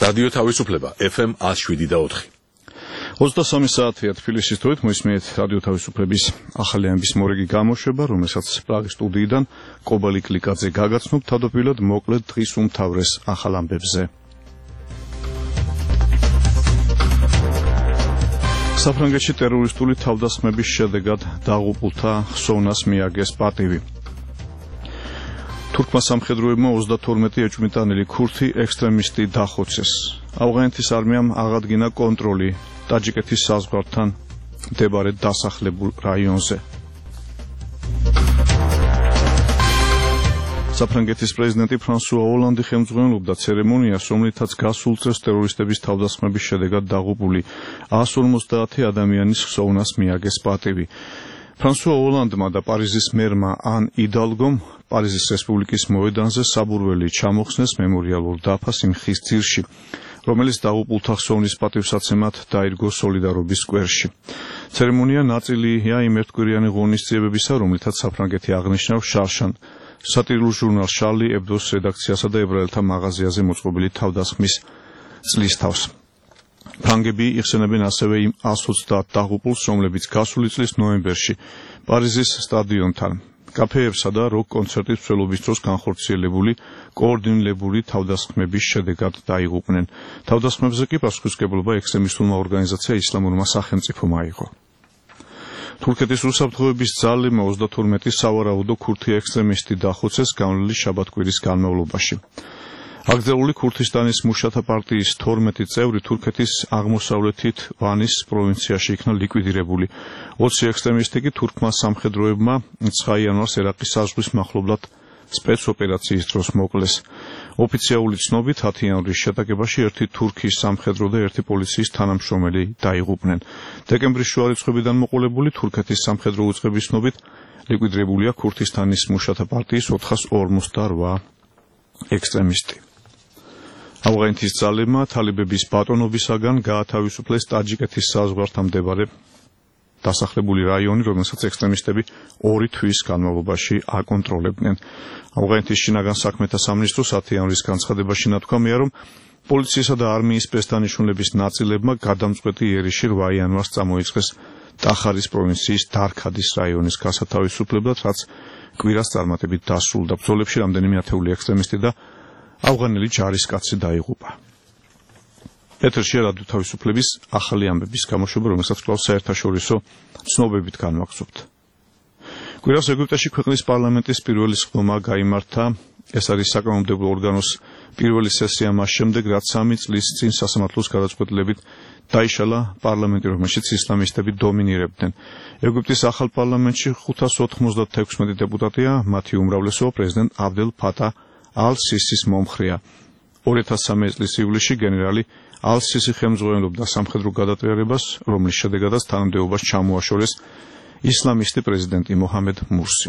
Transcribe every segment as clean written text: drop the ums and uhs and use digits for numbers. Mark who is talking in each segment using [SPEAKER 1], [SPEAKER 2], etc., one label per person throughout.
[SPEAKER 1] რადიო თავისუფლება FM 107.4.
[SPEAKER 2] 23 საათია თბილისის დროით მოისმენთ რადიო თავისუფლების ახალი ამბის მორიგი გამოშვება, რომელსაც პრაღის სტუდიიდან კობალი კლიკაძე გაგაცნობ. თავდაპირველად მოკლედ დღის უმთავრეს ახალ ამბებზე. საფრანგეთში ტერორისტული თავდასხმების შედეგად დაღუპულთა ხსოვნას მიაგეს პატივი. თურქმა სამხედროებმა 32 ეჭვმიტანილი ქურთი ექსტრემისტი დახოცეს. ავღანეთის არმიამ აღადგინა კონტროლი ტაჯიკეთის საზღვართან მდებარე დასახლებულ რაიონზე. საფრანგეთის პრეზიდენტი ფრანსუა ოლანდი ხელმძღვანელობდა ცერემონიას, რომლითაც გასულ წელს ტერორისტების თავდასხმების შედეგად დაღუპული 150 ადამიანის ხსოვნას მიაგეს პატივი. ფრანსუა ოლანდმა და პარიზის მერმა ან იდალგომ პარიზის რესპუბლიკის მოედანზე საბურველი ჩამოხსნეს მემორიალურ დაფას იმ ხის ძირში, რომელიც დაღუპულთა ხსოვნის პატივსაცემად დაირგო სოლიდარობის სკვერში. ცერემონია ნაწილია იმ ერთკვირიანი ღონისძიებებისა, რომლითაც საფრანგეთი აღნიშნავს შარშან სატირულ ჟურნალ შარლი ებდოს რედაქციასა და ებრაელთა მაღაზიაზე მოწყობილი თავდასხმის წლისთავს. ფრანგები იხსენებენ ასევე იმ 130 დაღუპულს, რომლებიც გასული წლის ნოემბერში პარიზის სტადიონთან კაფეებსა და როკ კონცერტის მსვლელობის დროს განხორციელებული კოორდინირებული თავდასხმების შედეგად დაიღუპნენ. თავდასხმებზე კი პასუხისმგებლობა ექსტრემისტულმა ორგანიზაცია ისლამურმა სახელმწიფომ აიღო. თურქეთის უსაფრთხოების ძალებმა 32 სავარაუდო ქურთი ექსტრემისტი დახოცეს განვლილი შაბათ-კვირის განმავლობაში. აგრძელული ქურთისტანის მუშათა პარტიის 12 წევრი თურქეთის აღმოსავლეთით ვანის პროვინციაში იქნა ლიკვიდირებული. 20 ექსტრემისტი კი თურქმა სამხედროებმა 9 იანვარს ერაყის საზღვრის მახლობლად სპეცოპერაციის დროს მოკლეს. ოფიციალური ცნობით 10 იანვრის შეტაკებაში ერთი თურქის სამხედრო და ერთი პოლიციის თანამშრომელი დაიღუპნენ. დეკემბრის შუა რიცხვებიდან მოყოლებული თურქეთის სამხედრო უწყების ცნობით ლიკვიდირებულია ქურთისტანის მუშათა პარტიის 448 ექსტრემისტი. ავღანეთის ძალებმა თალიბების ბატონობისაგან გაათავისუფლეს ტაჯიკეთის საზღვართან მდებარე დასახლებული რაიონი, რომელსაც ექსტრემისტები 2 თვის განმავლობაში აკონტროლებდნენ. ავღანეთის შინაგან საქმეთა სამინისტროს 10 იანვრის განცხადებაში ნათქვამია, რომ პოლიციისა და არმიის სპეცდანიშნულების ნაწილებმა გადამწყვეტი იერიში 8 იანვარს წამოიწყეს ტახარის პროვინციის დარქადის რაიონის გასათავისუფლებლად, რაც კვირას წარმატებით დასრულდა. ბრძოლებში რამდენიმე ათეული ექსტრემისტი და ავღანელი ჯარისკაცი დაიღუპა. ეთერშია რადიო თავისუფლების ახალი ამბების გამოშვება, რომელსაც კვლავ საერთაშორისო ცნობებით განვაგრძობთ. კვირას ეგვიპტეში ქვეყნის პარლამენტის პირველი სხდომა გაიმართა. ეს არის საკანონმდებლო ორგანოს პირველი სესია მას შემდეგ, რაც 3 წლის წინ სასამართლოს გადაწყვეტილებით დაიშალა პარლამენტი, რომელშიც ისლამისტები დომინირებდნენ. ეგვიპტის ახალ პარლამენტში 596 დეპუტატია, მათი უმრავლესობა პრეზიდენტ აბდელ ფატა ალ-სისის მომხრეა. 2013 წლის ივლისში გენერალი ალ-სისი ხელმძღვანელობდა სამხედრო გადატრიალებას, რომლის შედეგადაც თანამდებობას ჩამოაშორეს ისლამისტი პრეზიდენტი მოჰამედ მურსი.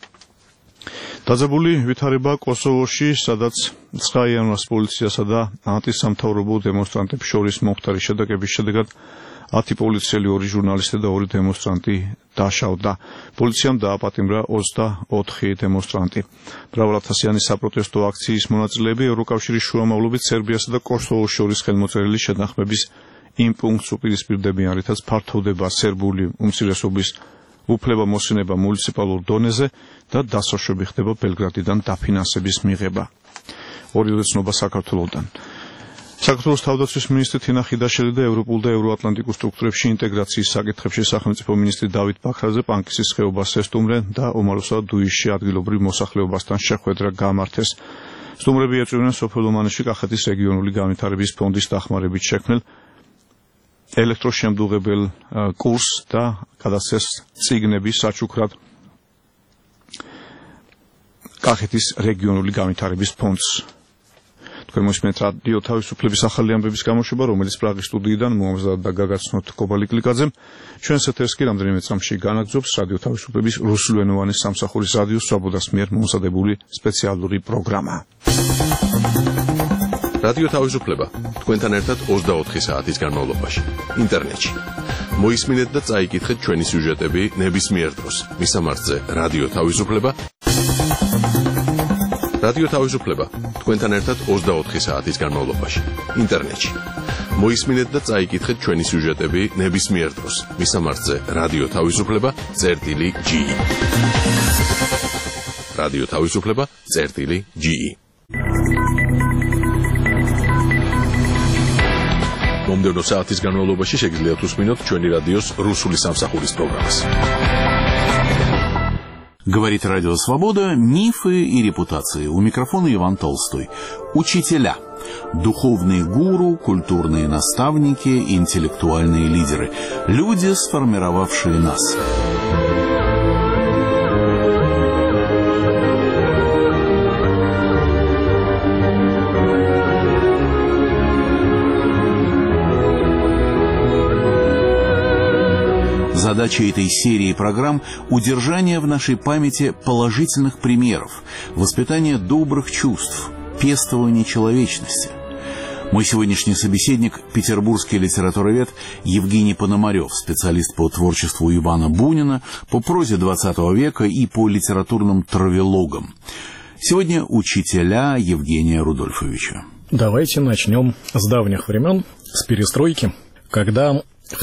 [SPEAKER 2] დაძაბული ვითარება კოსოვოში, სადაც 9 იანვარს პოლიციასა და ანტისამთავრობო დემონსტრანტებს შორის მომხდარი შეტაკების შედეგად 10 პოლიციელი, 2 ჟურნალისტი და 2 დემონსტრანტი დაშავდა. პოლიციამ დააპატიმრა 24 დემონსტრანტი. მრავალათასიანი საპროტესტო აქციის მონაწილეები ევროკავშირის შუამავლობით სერბიასა და კოსოვოს შორის ხელმოწერილი შეთანხმების იმ პუნქტს უპირისპირდებიან, რითაც ფართოვდება სერბული უმცირესობის უფლებამოსილება მუნიციპალურ დონეზე და დასაშვები ხდება ბელგრადიდან დაფინანსების მიღება. ორივე ცნობა საქართველოსთან. საქართველოს თავდაცვის მინისტრი თინა ხიდაშელი და ევროპულ და ევროატლანტიკურ სტრუქტურებში ინტეგრაციის საკითხებში სახელმწიფო მინისტრი დავით ბაქრაძე პანკისის ხეობას ესტუმრენ და ომაროსა და დუისში ადგილობრივ მოსახლეობასთან შეხვედრა გამართეს. სტუმრები ეწვივნენ სოფელ ომანში კახეთის რეგიონული განვითარების ფონდის დახმარებით შექმნილ ელექტროშემდუღებელ კურსს და გადასცეს წიგნები საჩუქრად კახეთის რეგიონული განვითარების ფონდს. თქვენ მოსმენთ რადიო თავისუფლების ახალი ამბების გამოშვება, რომელიც პრაღის სტუდიიდან მოამზადდა და გაგაცნობთ კობალი კლიკაძემ. ჩვენს ეთერს კი რამდენიმე წამში განაგრძობს რადიო თავისუფლების რუსულენოვანი სამსახურის რადიო სვაბოდას მიერ მომზადებული სპეციალური პროგრამა.
[SPEAKER 1] რადიო თავისუფლება თქვენთან ერთად 24 საათის განმავლობაში ინტერნეტში. მოისმინეთ და წაიკითხეთ ჩვენი სიუჟეტები ნებისმიერ დროს. მისამართზე რადიო თავისუფლება რადიო თავისუფლება თქვენთან ერთად 24 საათის განმავლობაში ინტერნეტში. მოისმინეთ და წაიკითხეთ ჩვენი სიუჟეტები ნებისმიერ დროს მისამართზე რადიო თავისუფლება.ge. რადიო თავისუფლება.ge. მომდევნო საათის განმავლობაში შეგიძლიათ უსმინოთ ჩვენი რადიოს რუსული სამსახურის პროგრამას.
[SPEAKER 3] Говорит Радио Свобода, мифы и репутации. У микрофона Иван Толстой. Учителя. Духовные гуру, культурные наставники, интеллектуальные лидеры. Люди, сформировавшие нас. Задача этой серии программ – удержание в нашей памяти положительных примеров, воспитание добрых чувств, пестование человечности. Мой сегодняшний собеседник – петербургский литературовед Евгений Пономарев, специалист по творчеству Ивана Бунина, по прозе XX века и по литературным травелогам. Сегодня учителя Евгения Рудольфовича.
[SPEAKER 4] Давайте начнем с давних времен, с перестройки, когда в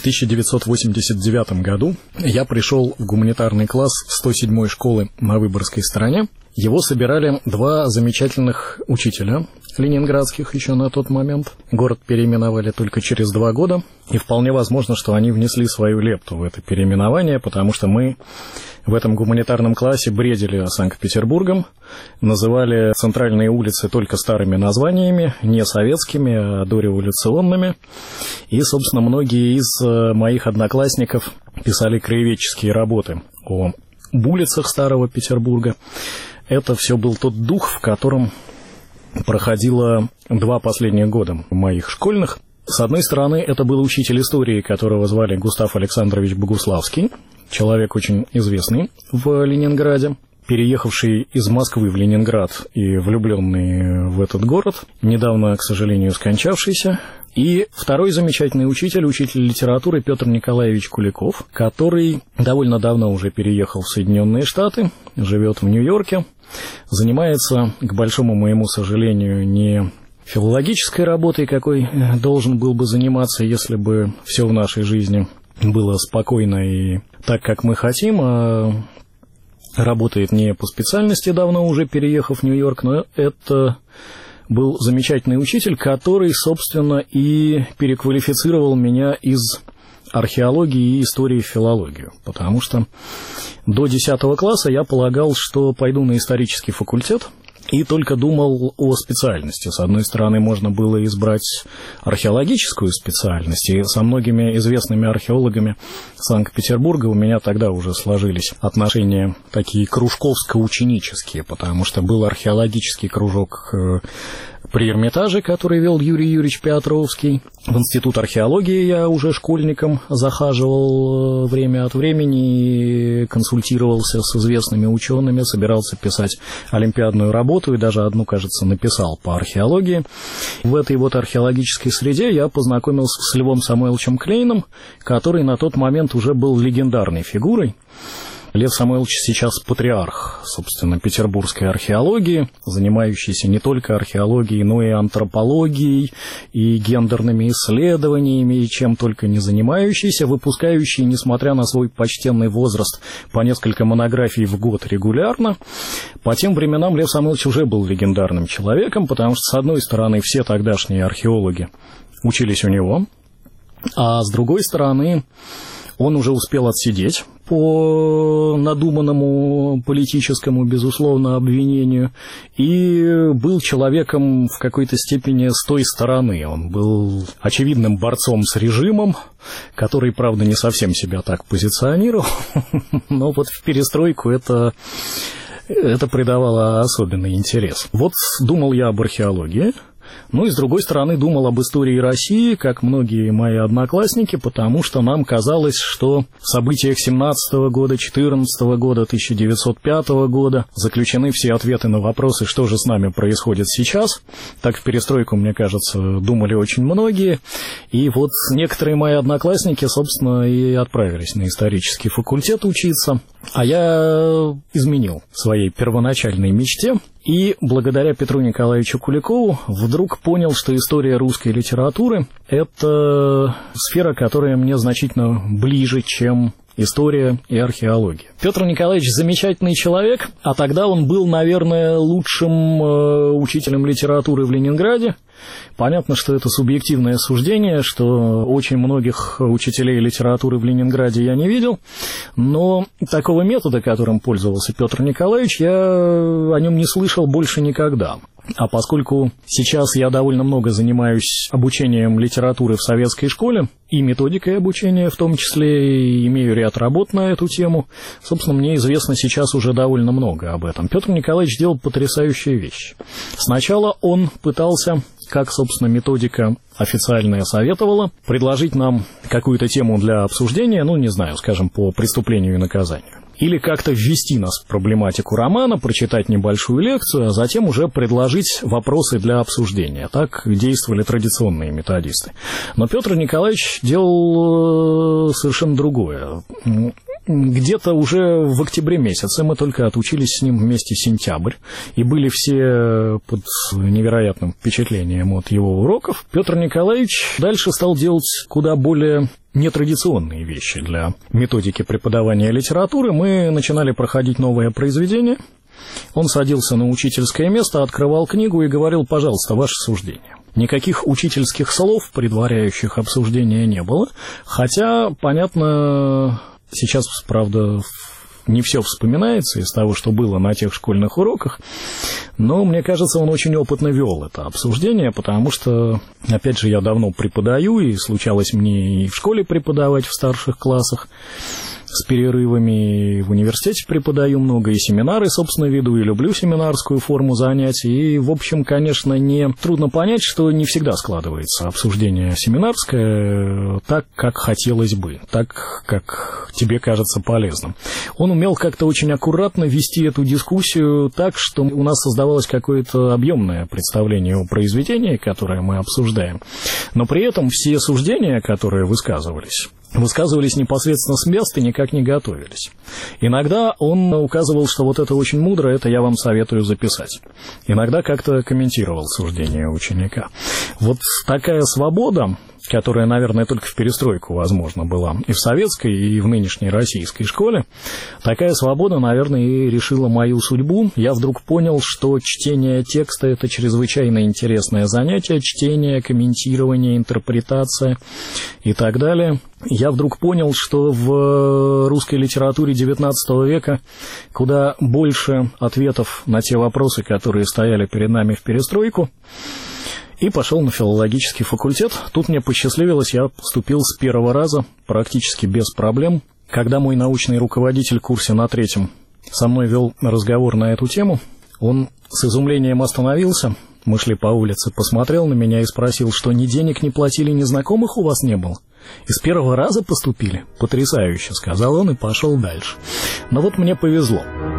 [SPEAKER 4] 1989 году я пришел в гуманитарный класс 107-й школы на Выборгской стороне. Его собирали два замечательных учителя, ленинградских еще на тот момент. Город переименовали только через 2 года. И вполне возможно, что они внесли свою лепту в это переименование, потому что мы в этом гуманитарном классе бредили Санкт-Петербургом, называли центральные улицы только старыми названиями, не советскими, а дореволюционными. И, собственно, многие из моих одноклассников писали краеведческие работы о улицах Старого Петербурга. Это все был тот дух, в котором проходило 2 последних года моих школьных. С одной стороны, это был учитель истории, которого звали Густав Александрович Богуславский, человек очень известный в Ленинграде, переехавший из Москвы в Ленинград и влюбленный в этот город, недавно, к сожалению, скончавшийся. И второй замечательный учитель литературы Петр Николаевич Куликов, который довольно давно уже переехал в Соединенные Штаты, живет в Нью-Йорке, занимается, к большому моему сожалению, не филологической работой, какой должен был бы заниматься, если бы все в нашей жизни было спокойно и так, как мы хотим, а работает не по специальности, давно уже переехав в Нью-Йорк, но это был замечательный учитель, который, собственно, и переквалифицировал меня из археологии и истории в филологию, потому что до 10 класса я полагал, что пойду на исторический факультет, и только думал о специальности. С одной стороны, можно было избрать археологическую специальность, и со многими известными археологами Санкт-Петербурга у меня тогда уже сложились отношения такие кружковско-ученические, потому что был археологический кружок при Эрмитаже, который вел Юрий Юрьевич Петровский. В Институт археологии я уже школьником захаживал время от времени и консультировался с известными учеными, собирался писать олимпиадную работу и даже одну, кажется, написал по археологии. В этой вот археологической среде я познакомился с Львом Самойловичем Клейном, который на тот момент уже был легендарной фигурой. Лев Самойлович сейчас патриарх, собственно, петербургской археологии, занимающийся не только археологией, но и антропологией, и гендерными исследованиями, и чем только не занимающийся, выпускающий, несмотря на свой почтенный возраст, по несколько монографий в год регулярно. По тем временам Лев Самойлович уже был легендарным человеком, потому что, с одной стороны, все тогдашние археологи учились у него, а с другой стороны, он уже успел отсидеть по надуманному политическому, безусловно, обвинению и был человеком в какой-то степени с той стороны. Он был очевидным борцом с режимом, который, правда, не совсем себя так позиционировал, но вот в перестройку это придавало особенный интерес. Вот думал я об археологии. Ну и, с другой стороны, думал об истории России, как многие мои одноклассники, потому что нам казалось, что в событиях 17 года, 14 года, 1905 года заключены все ответы на вопросы, что же с нами происходит сейчас. Так в перестройку, мне кажется, думали очень многие. И вот некоторые мои одноклассники, собственно, и отправились на исторический факультет учиться. А я изменил своей первоначальной мечте и благодаря Петру Николаевичу Куликову вдруг понял, что история русской литературы – это сфера, которая мне значительно ближе, чем история и археология. Петр Николаевич замечательный человек, а тогда он был, наверное, лучшим учителем литературы в Ленинграде. Понятно, что это субъективное суждение, что очень многих учителей литературы в Ленинграде я не видел, но такого метода, которым пользовался Петр Николаевич, я о нем не слышал больше никогда. А поскольку сейчас я довольно много занимаюсь обучением литературы в советской школе и методикой обучения в том числе, и имею ряд работ на эту тему, собственно, мне известно сейчас уже довольно много об этом. Петр Николаевич делал потрясающие вещи. Сначала он пытался, как, собственно, методика официальная советовала, предложить нам какую-то тему для обсуждения, не знаю, скажем, по преступлению и наказанию. Или как-то ввести нас в проблематику романа, прочитать небольшую лекцию, а затем уже предложить вопросы для обсуждения. Так действовали традиционные методисты. Но Петр Николаевич делал совершенно другое. Где-то уже в октябре месяце мы только отучились с ним вместе сентябрь, и были все под невероятным впечатлением от его уроков. Петр Николаевич дальше стал делать куда более нетрадиционные вещи для методики преподавания литературы. Мы начинали проходить новое произведение. Он садился на учительское место, открывал книгу и говорил: «Пожалуйста, ваше суждение». Никаких учительских слов, предваряющих обсуждения, не было, хотя, понятно, сейчас, правда, не все вспоминается из того, что было на тех школьных уроках, но, мне кажется, он очень опытно вел это обсуждение, потому что, опять же, я давно преподаю, и случалось мне и в школе преподавать в старших классах с перерывами, и в университете преподаю много, и семинары, собственно, веду, и люблю семинарскую форму занятий, и, в общем, конечно, не трудно понять, что не всегда складывается обсуждение семинарское так, как хотелось бы, так, как тебе кажется полезным. Он умел как-то очень аккуратно вести эту дискуссию так, что у нас создавалось какое-то объемное представление о произведении, которое мы обсуждаем, но при этом все суждения, которые высказывались непосредственно с места, никак не готовились. Иногда он указывал, что вот это очень мудро, это я вам советую записать. Иногда как-то комментировал суждение ученика. Вот такая свобода, которая, наверное, только в перестройку возможна была и в советской, и в нынешней российской школе, такая свобода, наверное, и решила мою судьбу. Я вдруг понял, что чтение текста – это чрезвычайно интересное занятие, чтение, комментирование, интерпретация и так далее. Я вдруг понял, что в русской литературе XIX века куда больше ответов на те вопросы, которые стояли перед нами в перестройку, и пошел на филологический факультет. Тут мне посчастливилось, я поступил с первого раза, практически без проблем. Когда мой научный руководитель в курсе на 3-м со мной вел разговор на эту тему, он с изумлением остановился. Мы шли по улице, посмотрел на меня и спросил, что ни денег не платили, ни знакомых у вас не было? И с первого раза поступили? Потрясающе, сказал он и пошел дальше. Но вот мне повезло.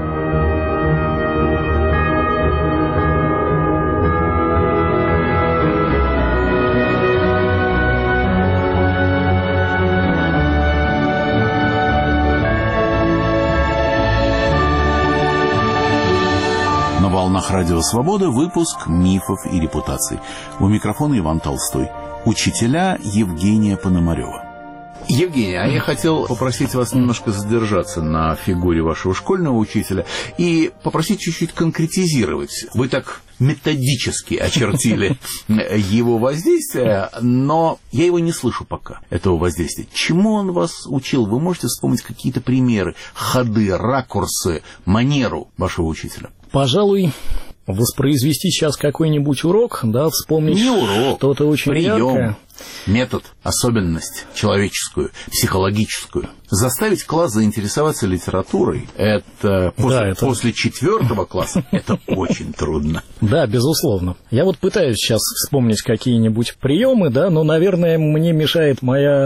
[SPEAKER 3] На волнах Радио Свобода выпуск «Мифов и репутаций». У микрофона Иван Толстой. Учителя Евгения Пономарева. Евгений, а я хотел попросить вас немножко задержаться на фигуре вашего школьного учителя и попросить чуть-чуть конкретизировать. Вы так методически очертили его воздействие, но я его не слышу пока, этого воздействия. Чему он вас учил? Вы можете вспомнить какие-то примеры, ходы, ракурсы, манеру вашего учителя?
[SPEAKER 4] Пожалуй, воспроизвести сейчас какой-нибудь урок, да, вспомнить что-то очень яркое.
[SPEAKER 3] Метод, особенность человеческую, психологическую. Заставить класс заинтересоваться литературой, это после 4 класса, это очень трудно.
[SPEAKER 4] Да, безусловно. Я вот пытаюсь сейчас вспомнить какие-нибудь приемы, да, но, наверное, мне мешает моя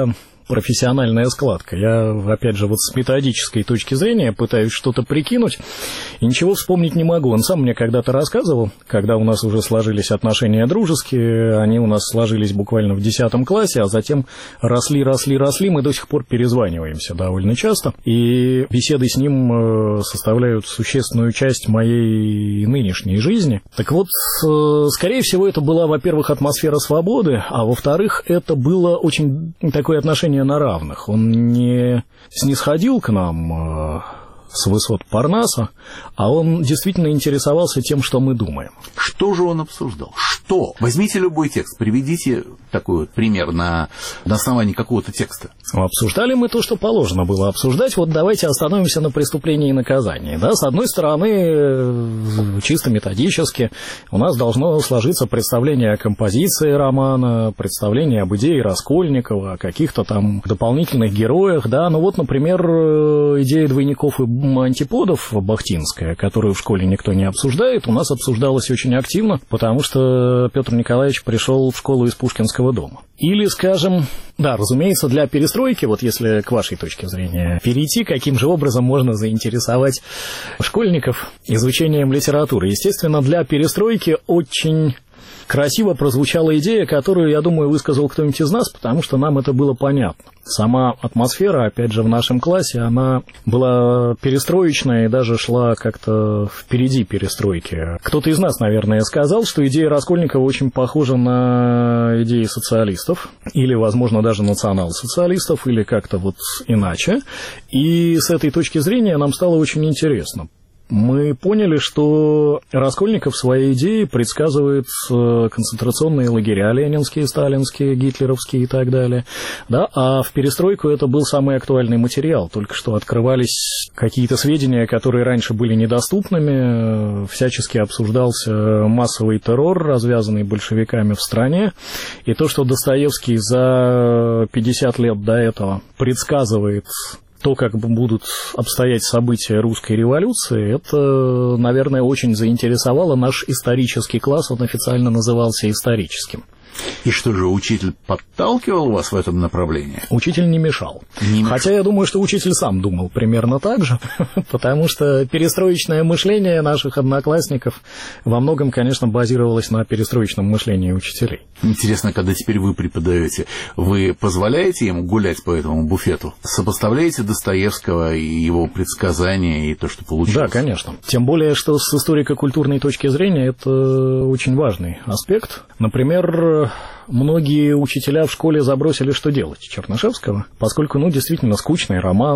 [SPEAKER 4] профессиональная складка. Я, опять же, вот с методической точки зрения пытаюсь что-то прикинуть, и ничего вспомнить не могу. Он сам мне когда-то рассказывал, когда у нас уже сложились отношения дружеские, они у нас сложились буквально в 10 классе, а затем росли, мы до сих пор перезваниваемся довольно часто, и беседы с ним составляют существенную часть моей нынешней жизни. Так вот, скорее всего, это была, во-первых, атмосфера свободы, а во-вторых, это было очень такое отношение на равных. Он не снисходил к нам с высот Парнаса, а он действительно интересовался тем, что мы думаем.
[SPEAKER 3] Что же он обсуждал? Что? Возьмите любой текст, приведите такой вот пример на основании какого-то текста.
[SPEAKER 4] Обсуждали мы то, что положено было обсуждать. Вот давайте остановимся на преступлении и наказании. Да? С одной стороны, чисто методически, у нас должно сложиться представление о композиции романа, представление об идее Раскольникова, о каких-то там дополнительных героях. Да? Ну вот, например, идея двойников и антиподов бахтинская, которую в школе никто не обсуждает, у нас обсуждалась очень активно, потому что Петр Николаевич пришел в школу из Пушкинского дома. Или, скажем, да, разумеется, для перестройки, вот если к вашей точке зрения перейти, каким же образом можно заинтересовать школьников изучением литературы. Естественно, для перестройки очень красиво прозвучала идея, которую, я думаю, высказал кто-нибудь из нас, потому что нам это было понятно. Сама атмосфера, опять же, в нашем классе, она была перестроечная и даже шла как-то впереди перестройки. Кто-то из нас, наверное, сказал, что идея Раскольникова очень похожа на идеи социалистов, или, возможно, даже национал-социалистов, или как-то вот иначе. И с этой точки зрения нам стало очень интересно. Мы поняли, что Раскольников своей идеей предсказывает концентрационные лагеря ленинские, сталинские, гитлеровские и так далее. Да? А в перестройку это был самый актуальный материал. Только что открывались какие-то сведения, которые раньше были недоступными. Всячески обсуждался массовый террор, развязанный большевиками в стране. И то, что Достоевский за 50 лет до этого предсказывает то, как будут обстоять события русской революции, это, наверное, очень заинтересовало наш исторический класс, он официально назывался историческим.
[SPEAKER 3] И что же, учитель подталкивал вас в этом направлении?
[SPEAKER 4] Учитель не мешал. Хотя я думаю, что учитель сам думал примерно так же, потому что перестроечное мышление наших одноклассников во многом, конечно, базировалось на перестроечном мышлении учителей.
[SPEAKER 3] Интересно, когда теперь вы преподаете, вы позволяете им гулять по этому буфету? Сопоставляете Достоевского и его предсказания и то, что получилось?
[SPEAKER 4] Да, конечно. Тем более, что с историко-культурной точки зрения это очень важный аспект. Например, многие учителя в школе забросили «Что делать» Чернышевского, поскольку, действительно, скучный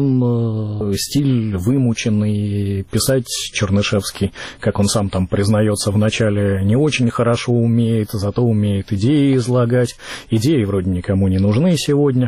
[SPEAKER 4] роман, стиль вымученный, писать Чернышевский, как он сам там признается в начале, не очень хорошо умеет, зато умеет идеи излагать. Идеи вроде никому не нужны сегодня,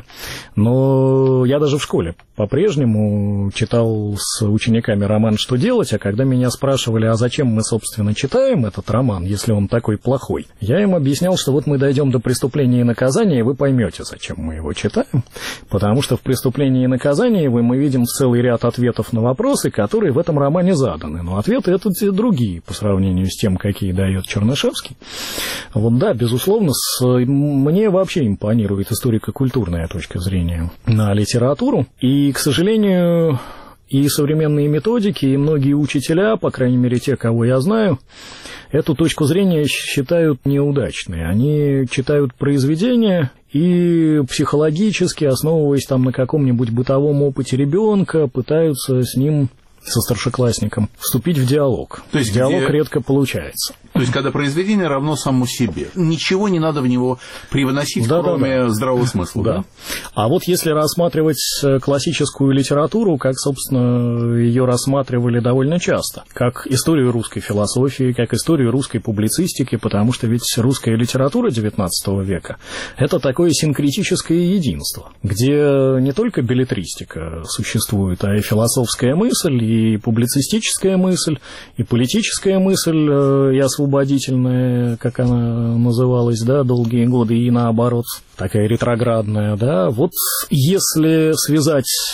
[SPEAKER 4] но я даже в школе по-прежнему читал с учениками роман «Что делать», а когда меня спрашивали, а зачем мы, собственно, читаем этот роман, если он такой плохой, я им объяснял, что вот мы дойдем до «Преступления и наказания», и вы поймете, зачем мы его читаем, потому что в «Преступлении и наказании» мы видим целый ряд ответов на вопросы, которые в этом романе заданы, но ответы это другие по сравнению с тем, какие дает Чернышевский. Вот да, безусловно, мне вообще импонирует историко-культурная точка зрения на литературу, и, к сожалению, и современные методики, и многие учителя, по крайней мере те, кого я знаю, эту точку зрения считают неудачной. Они читают произведения и психологически, основываясь там на каком-нибудь бытовом опыте ребенка, пытаются с ним, со старшеклассником, вступить в диалог.
[SPEAKER 3] То есть
[SPEAKER 4] диалог редко получается.
[SPEAKER 3] То есть, когда произведение равно самому себе. Ничего не надо в него привносить, кроме здравого смысла.
[SPEAKER 4] Да. А вот если рассматривать классическую литературу, как, собственно, ее рассматривали довольно часто, как историю русской философии, как историю русской публицистики, потому что ведь русская литература XIX века – это такое синкретическое единство, где не только беллетристика существует, а и философская мысль, и публицистическая мысль, и политическая мысль, и освободительная, как она называлась, да, долгие годы, и наоборот, такая ретроградная, да. Вот если связать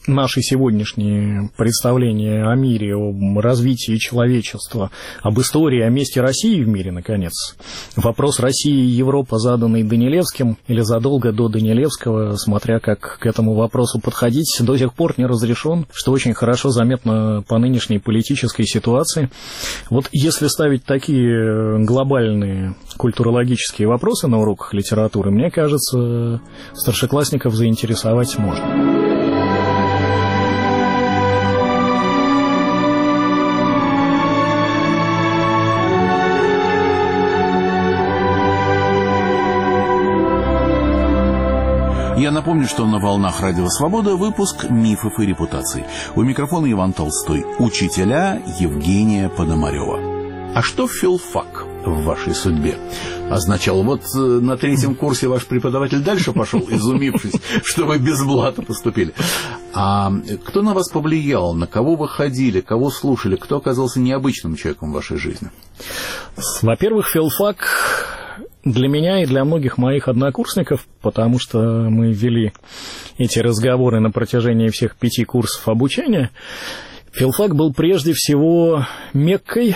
[SPEAKER 4] наши сегодняшние представления о мире, о развитии человечества, об истории, о месте России в мире, наконец. Вопрос России и Европы, заданный Данилевским или задолго до Данилевского, смотря как к этому вопросу подходить, до сих пор не разрешен, что очень хорошо заметно по нынешней политической ситуации. Вот если ставить такие глобальные культурологические вопросы на уроках литературы, мне кажется, старшеклассников заинтересовать можно.
[SPEAKER 3] Я напомню, что на волнах Радио Свобода выпуск «Мифов и репутаций». У микрофона Иван Толстой. Учителя Евгения Пономарева. А что филфак в вашей судьбе означал? Вот на 3-м курсе ваш преподаватель дальше пошел, изумившись, что вы без блата поступили. А кто на вас повлиял? На кого вы ходили? Кого слушали? Кто оказался необычным человеком в вашей жизни?
[SPEAKER 4] Во-первых, филфак для меня и для многих моих однокурсников, потому что мы вели эти разговоры на протяжении всех 5 курсов обучения, филфак был прежде всего Меккой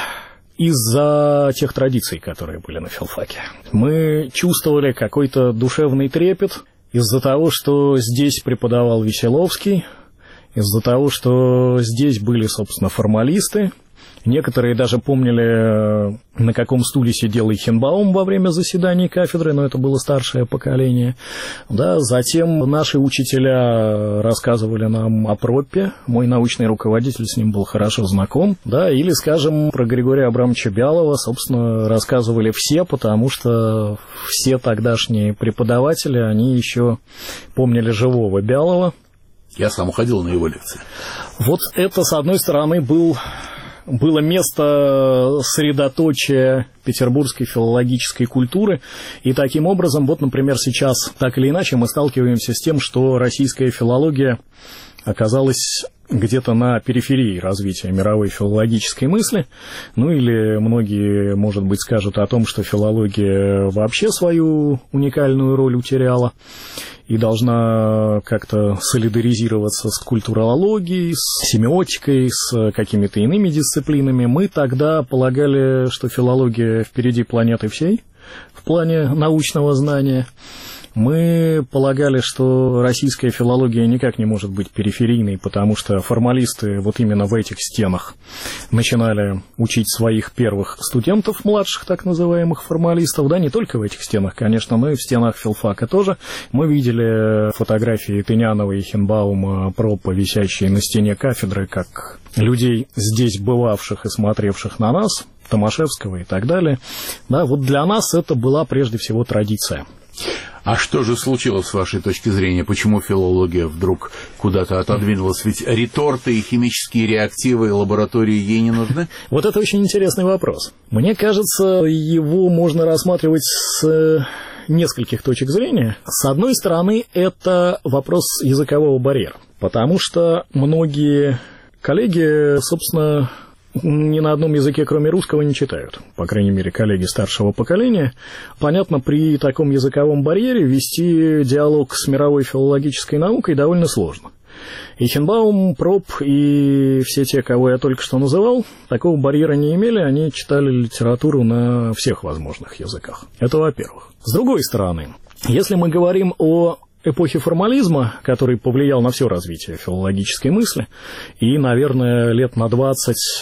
[SPEAKER 4] из-за тех традиций, которые были на филфаке. Мы чувствовали какой-то душевный трепет из-за того, что здесь преподавал Веселовский, из-за того, что здесь были, собственно, формалисты. Некоторые даже помнили, на каком стуле сидел Эйхенбаум во время заседаний кафедры, но это было старшее поколение. Да, затем наши учителя рассказывали нам о Проппе, мой научный руководитель с ним был хорошо знаком. Да, или, скажем, про Григория Абрамовича Бялова, собственно, рассказывали все, потому что все тогдашние преподаватели, они еще помнили живого Бялова.
[SPEAKER 3] Я сам уходил на его лекции.
[SPEAKER 4] Вот это, с одной стороны, было место средоточия петербургской филологической культуры, и таким образом, вот, например, сейчас так или иначе мы сталкиваемся с тем, что российская филология оказалась где-то на периферии развития мировой филологической мысли, ну или многие, может быть, скажут о том, что филология вообще свою уникальную роль утеряла и должна как-то солидаризироваться с культурологией, с семиотикой, с какими-то иными дисциплинами. Мы тогда полагали, что филология впереди планеты всей в плане научного знания. Мы полагали, что российская филология никак не может быть периферийной, потому что формалисты вот именно в этих стенах начинали учить своих первых студентов, младших так называемых формалистов, да, не только в этих стенах, конечно, но и в стенах филфака тоже. Мы видели фотографии Тынянова и Эйхенбаума, Проппа, висящие на стене кафедры, как людей, здесь бывавших и смотревших на нас, Томашевского и так далее. Да, вот для нас это была прежде всего традиция.
[SPEAKER 3] А что же случилось с вашей точки зрения? Почему филология вдруг куда-то отодвинулась? Ведь реторты и химические реактивы и лаборатории ей не нужны?
[SPEAKER 4] Вот это очень интересный вопрос. Мне кажется, его можно рассматривать с нескольких точек зрения. С одной стороны, это вопрос языкового барьера, потому что многие коллеги, собственно, ни на одном языке, кроме русского, не читают. По крайней мере, коллеги старшего поколения. Понятно, при таком языковом барьере вести диалог с мировой филологической наукой довольно сложно. Эйхенбаум, Пропп и все те, кого я только что называл, такого барьера не имели, они читали литературу на всех возможных языках. Это во-первых. С другой стороны, если мы говорим о эпохи формализма, который повлиял на все развитие филологической мысли и, наверное, лет на 20-30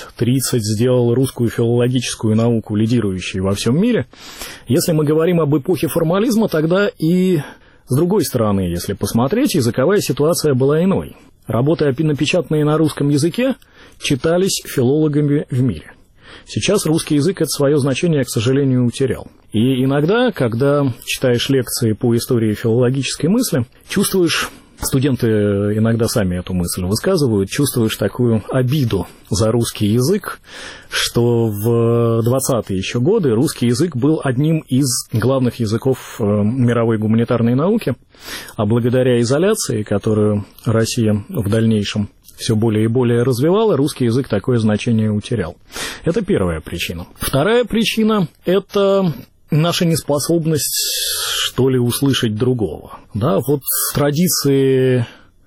[SPEAKER 4] сделал русскую филологическую науку лидирующей во всем мире. Если мы говорим об эпохе формализма, тогда и с другой стороны, если посмотреть, языковая ситуация была иной. Работы, напечатанные на русском языке, читались филологами в мире. Сейчас русский язык это свое значение, к сожалению, утерял. И иногда, когда читаешь лекции по истории филологической мысли, чувствуешь, студенты иногда сами эту мысль высказывают, чувствуешь такую обиду за русский язык, что в 20-е еще годы русский язык был одним из главных языков мировой гуманитарной науки, а благодаря изоляции, которую Россия в дальнейшем все более и более развивала, русский язык такое значение утерял. Это первая причина. Вторая причина – это наша неспособность, что ли, услышать другого. Да, вот традиции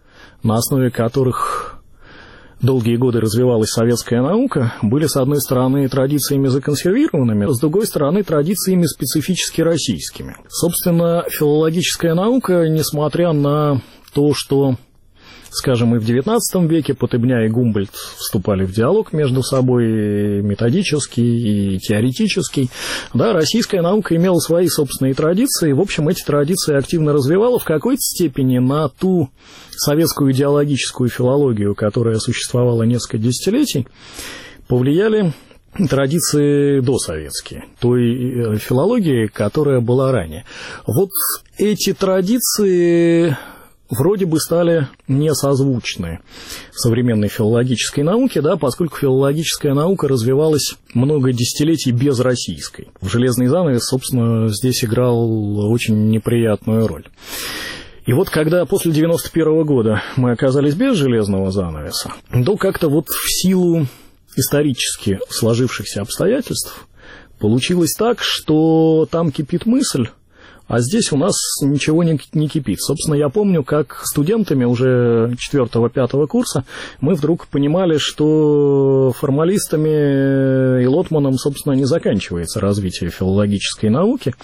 [SPEAKER 4] на основе которых долгие годы развивалась советская наука, были, с одной стороны, традициями законсервированными, с другой стороны, традициями специфически российскими. Собственно, филологическая наука, несмотря на то, что, скажем, и в XIX веке Потебня и Гумбольдт вступали в диалог между собой, и методический, и теоретический, да, российская наука имела свои собственные традиции, и, в общем, эти традиции активно развивала в какой-то степени на ту советскую идеологическую филологию, которая существовала несколько десятилетий, повлияли традиции досоветские, той филологии, которая была ранее. Вот эти традиции вроде бы стали несозвучны современной филологической науке, да, поскольку филологическая наука развивалась много десятилетий без российской. Железный занавес, собственно, здесь играл очень неприятную роль. И вот когда после 91 года мы оказались без железного занавеса, то как-то вот в силу исторически сложившихся обстоятельств получилось так, что там кипит мысль, а здесь у нас ничего не кипит. Собственно, я помню, как студентами уже 4-5 курса мы вдруг понимали, что формалистами и Лотманом, собственно, не заканчивается развитие филологической науки.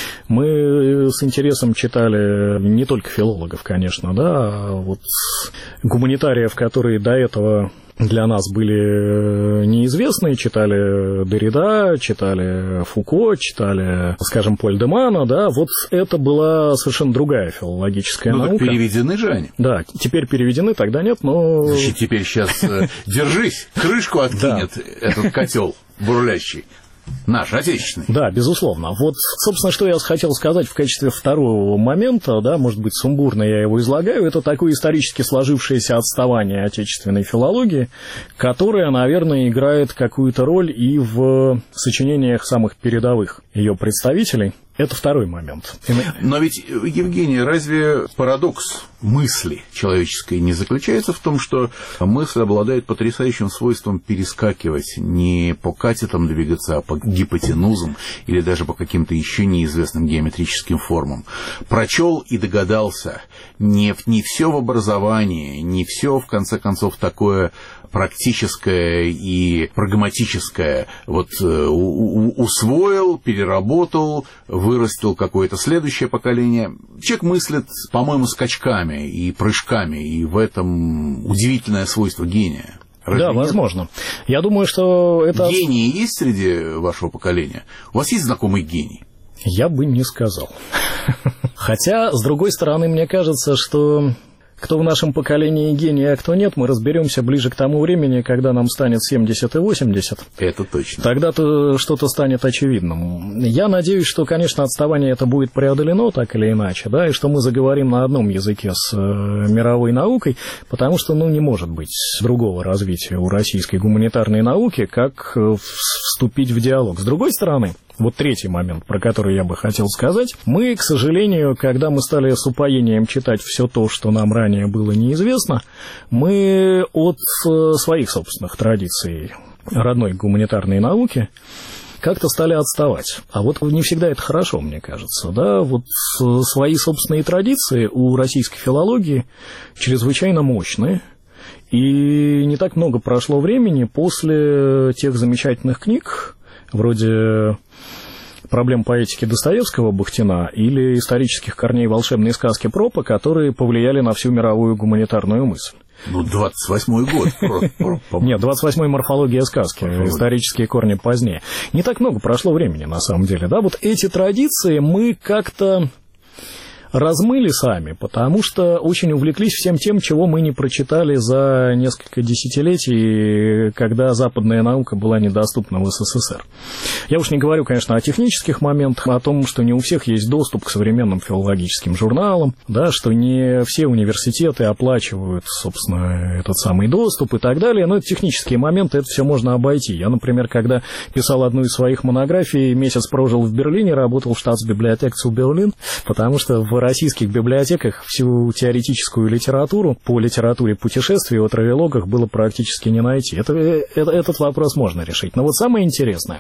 [SPEAKER 4] Мы с интересом читали не только филологов, конечно, да, а вот гуманитариев, которые до этого для нас были неизвестны, читали Деррида, читали Фуко, читали, скажем, Поль де Мана, да, вот это была совершенно другая филологическая наука.
[SPEAKER 3] Так переведены же они.
[SPEAKER 4] Да, теперь переведены, тогда нет, но...
[SPEAKER 3] Значит, теперь сейчас держись, крышку откинет этот котел бурлящий. Наш, отечественный.
[SPEAKER 4] Да, безусловно. Вот, собственно, что я хотел сказать в качестве второго момента, да, может быть, сумбурно я его излагаю, это такое исторически сложившееся отставание отечественной филологии, которое, наверное, играет какую-то роль и в сочинениях самых передовых ее представителей. Это второй момент.
[SPEAKER 3] Но ведь, Евгений, разве парадокс мысли человеческой не заключается в том, что мысль обладает потрясающим свойством перескакивать, не по катетам двигаться, а по гипотенузам или даже по каким-то еще неизвестным геометрическим формам? Прочел и догадался. Не все в образовании, не все, в конце концов, такое практическое и прагматическое. Вот усвоил, переработал, вырастил какое-то следующее поколение. Человек мыслит, по-моему, скачками и прыжками, и в этом удивительное свойство гения. Разве нет?
[SPEAKER 4] Возможно. Я думаю, что это...
[SPEAKER 3] Гении есть среди вашего поколения? У вас есть знакомый гений?
[SPEAKER 4] Я бы не сказал. Хотя, с другой стороны, мне кажется, что... Кто в нашем поколении гений, а кто нет, мы разберемся ближе к тому времени, когда нам станет 70 и 80.
[SPEAKER 3] Это точно.
[SPEAKER 4] Тогда-то что-то станет очевидным. Я надеюсь, что, конечно, отставание это будет преодолено так или иначе, да, и что мы заговорим на одном языке с мировой наукой, потому что, не может быть другого развития у российской гуманитарной науки, как вступить в диалог. С другой стороны, вот третий момент, про который я бы хотел сказать. Мы, к сожалению, когда мы стали с упоением читать все то, что нам ранее было неизвестно, мы от своих собственных традиций родной гуманитарной науки как-то стали отставать. А вот не всегда это хорошо, мне кажется. Да? Вот свои собственные традиции у российской филологии чрезвычайно мощные. И не так много прошло времени после тех замечательных книг, вроде «Проблем поэтики» Достоевского, Бахтина или «Исторических корней волшебной сказки» Пропа, которые повлияли на всю мировую гуманитарную мысль.
[SPEAKER 3] 28-й год.
[SPEAKER 4] Нет, 28-й «Морфология сказки», исторические корни позднее. Не так много прошло времени, на самом деле. Да? Вот эти традиции мы как-то размыли сами, потому что очень увлеклись всем тем, чего мы не прочитали за несколько десятилетий, когда западная наука была недоступна в СССР. Я уж не говорю, конечно, о технических моментах, о том, что не у всех есть доступ к современным филологическим журналам, да, что не все университеты оплачивают, собственно, этот самый доступ и так далее, но это технические моменты, это все можно обойти. Я, например, когда писал одну из своих монографий, месяц прожил в Берлине, работал в Staatsbibliothek zu Berlin, потому что в российских библиотеках всю теоретическую литературу по литературе путешествий о травелогах было практически не найти. Этот вопрос можно решить. Но вот самое интересное.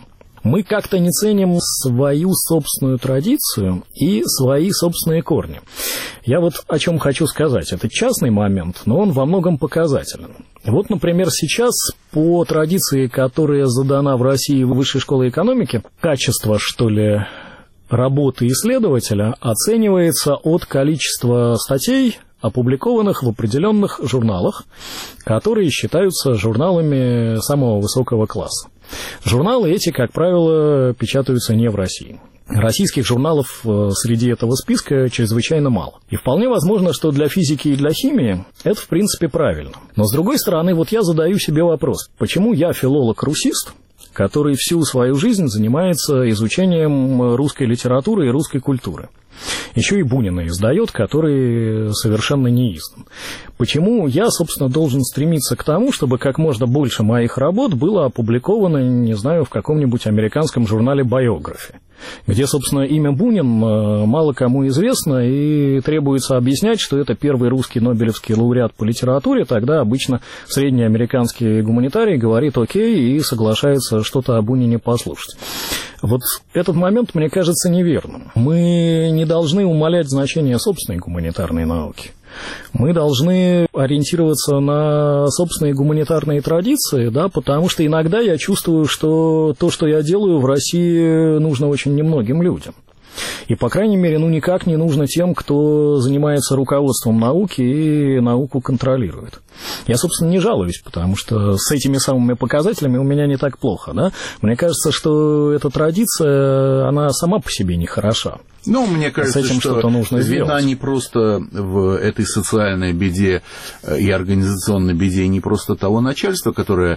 [SPEAKER 4] Мы как-то не ценим свою собственную традицию и свои собственные корни. Я вот о чем хочу сказать. Это частный момент, но он во многом показателен. Вот, например, сейчас по традиции, которая задана в России в Высшей школе экономики, качество, что ли, работы исследователя оценивается от количества статей, опубликованных в определенных журналах, которые считаются журналами самого высокого класса. Журналы эти, как правило, печатаются не в России. Российских журналов среди этого списка чрезвычайно мало. И вполне возможно, что для физики и для химии это, в принципе, правильно. Но, с другой стороны, вот я задаю себе вопрос, почему я филолог-русист, который всю свою жизнь занимается изучением русской литературы и русской культуры. Еще и Бунина издает, который совершенно не издан. Почему я, собственно, должен стремиться к тому, чтобы как можно больше моих работ было опубликовано, не знаю, в каком-нибудь американском журнале «Биография», где, собственно, имя Бунин мало кому известно, и требуется объяснять, что это первый русский нобелевский лауреат по литературе, тогда обычно средний американский гуманитарий говорит «окей» и соглашается что-то о Бунине послушать. Вот этот момент, мне кажется, неверным. Мы не должны умалять значение собственной гуманитарной науки. Мы должны ориентироваться на собственные гуманитарные традиции, да, потому что иногда я чувствую, что то, что я делаю в России, нужно очень немногим людям. И, по крайней мере, никак не нужно тем, кто занимается руководством науки и науку контролирует. Я, собственно, не жалуюсь, потому что с этими самыми показателями у меня не так плохо, да. Мне кажется, что эта традиция, она сама по себе не хороша.
[SPEAKER 3] Ну, мне кажется,
[SPEAKER 4] с этим что-то нужно
[SPEAKER 3] вина
[SPEAKER 4] сделать.
[SPEAKER 3] не просто в этой социальной беде и организационной беде не просто того начальства, которое...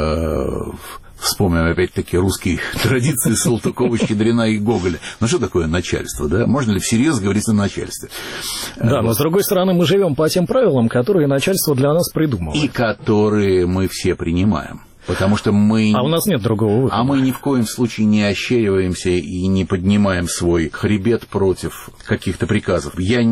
[SPEAKER 3] Вспомним, опять-таки, русские традиции Салтыкова, Щедрина и Гоголя. Ну, что такое начальство, да? Можно ли всерьез говорить о начальстве?
[SPEAKER 4] Да, но, с другой стороны, мы живем по тем правилам, которые начальство для нас придумало.
[SPEAKER 3] И которые мы все принимаем. Потому что мы...
[SPEAKER 4] А у нас нет другого выхода.
[SPEAKER 3] А мы ни в коем случае не ощериваемся и не поднимаем свой хребет против каких-то приказов. Я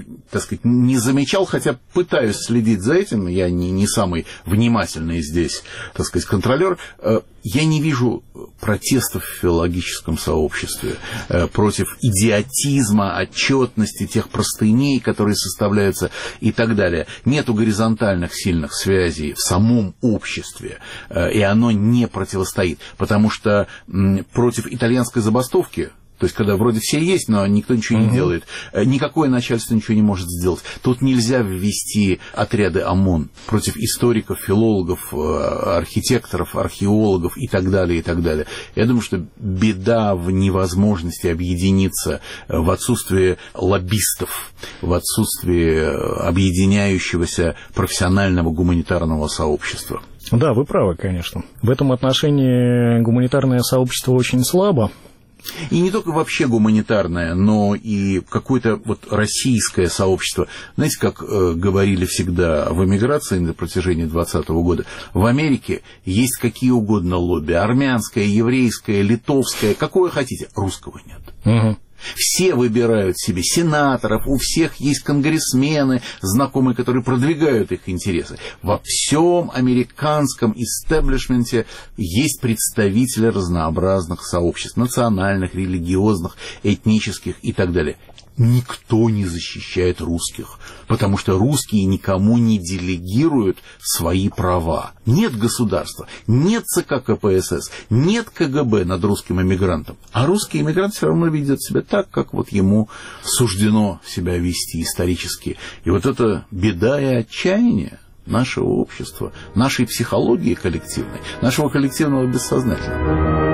[SPEAKER 3] не замечал, хотя пытаюсь следить за этим, я не самый внимательный здесь, так сказать, контролер. Я не вижу протестов в филологическом сообществе против идиотизма, отчетности, тех простыней, которые составляются и так далее. Нету горизонтальных сильных связей в самом обществе, и оно не противостоит, потому что против итальянской забастовки, то есть, когда вроде все есть, но никто ничего не делает, никакое начальство ничего не может сделать. Тут нельзя ввести отряды ОМОН против историков, филологов, архитекторов, археологов и так далее, и так далее. Я думаю, что беда в невозможности объединиться, в отсутствии лоббистов, в отсутствии объединяющегося профессионального гуманитарного сообщества.
[SPEAKER 4] Да, вы правы, конечно. В этом отношении гуманитарное сообщество очень слабо.
[SPEAKER 3] И не только вообще гуманитарное, но и какое-то вот российское сообщество. Знаете, как говорили всегда в эмиграции на протяжении 20-го года, в Америке есть какие угодно лобби. Армянское, еврейское, литовское, какое хотите. Русского нет.
[SPEAKER 4] Угу.
[SPEAKER 3] Все выбирают себе сенаторов, у всех есть конгрессмены, знакомые, которые продвигают их интересы. Во всем американском истеблишменте есть представители разнообразных сообществ, национальных, религиозных, этнических и так далее. Никто не защищает русских, потому что русские никому не делегируют свои права. Нет государства, нет ЦК КПСС, нет КГБ над русским эмигрантом. А русский эмигрант все равно ведет себя так, как вот ему суждено себя вести исторически. И вот это беда и отчаяние нашего общества, нашей психологии коллективной, нашего коллективного бессознательного.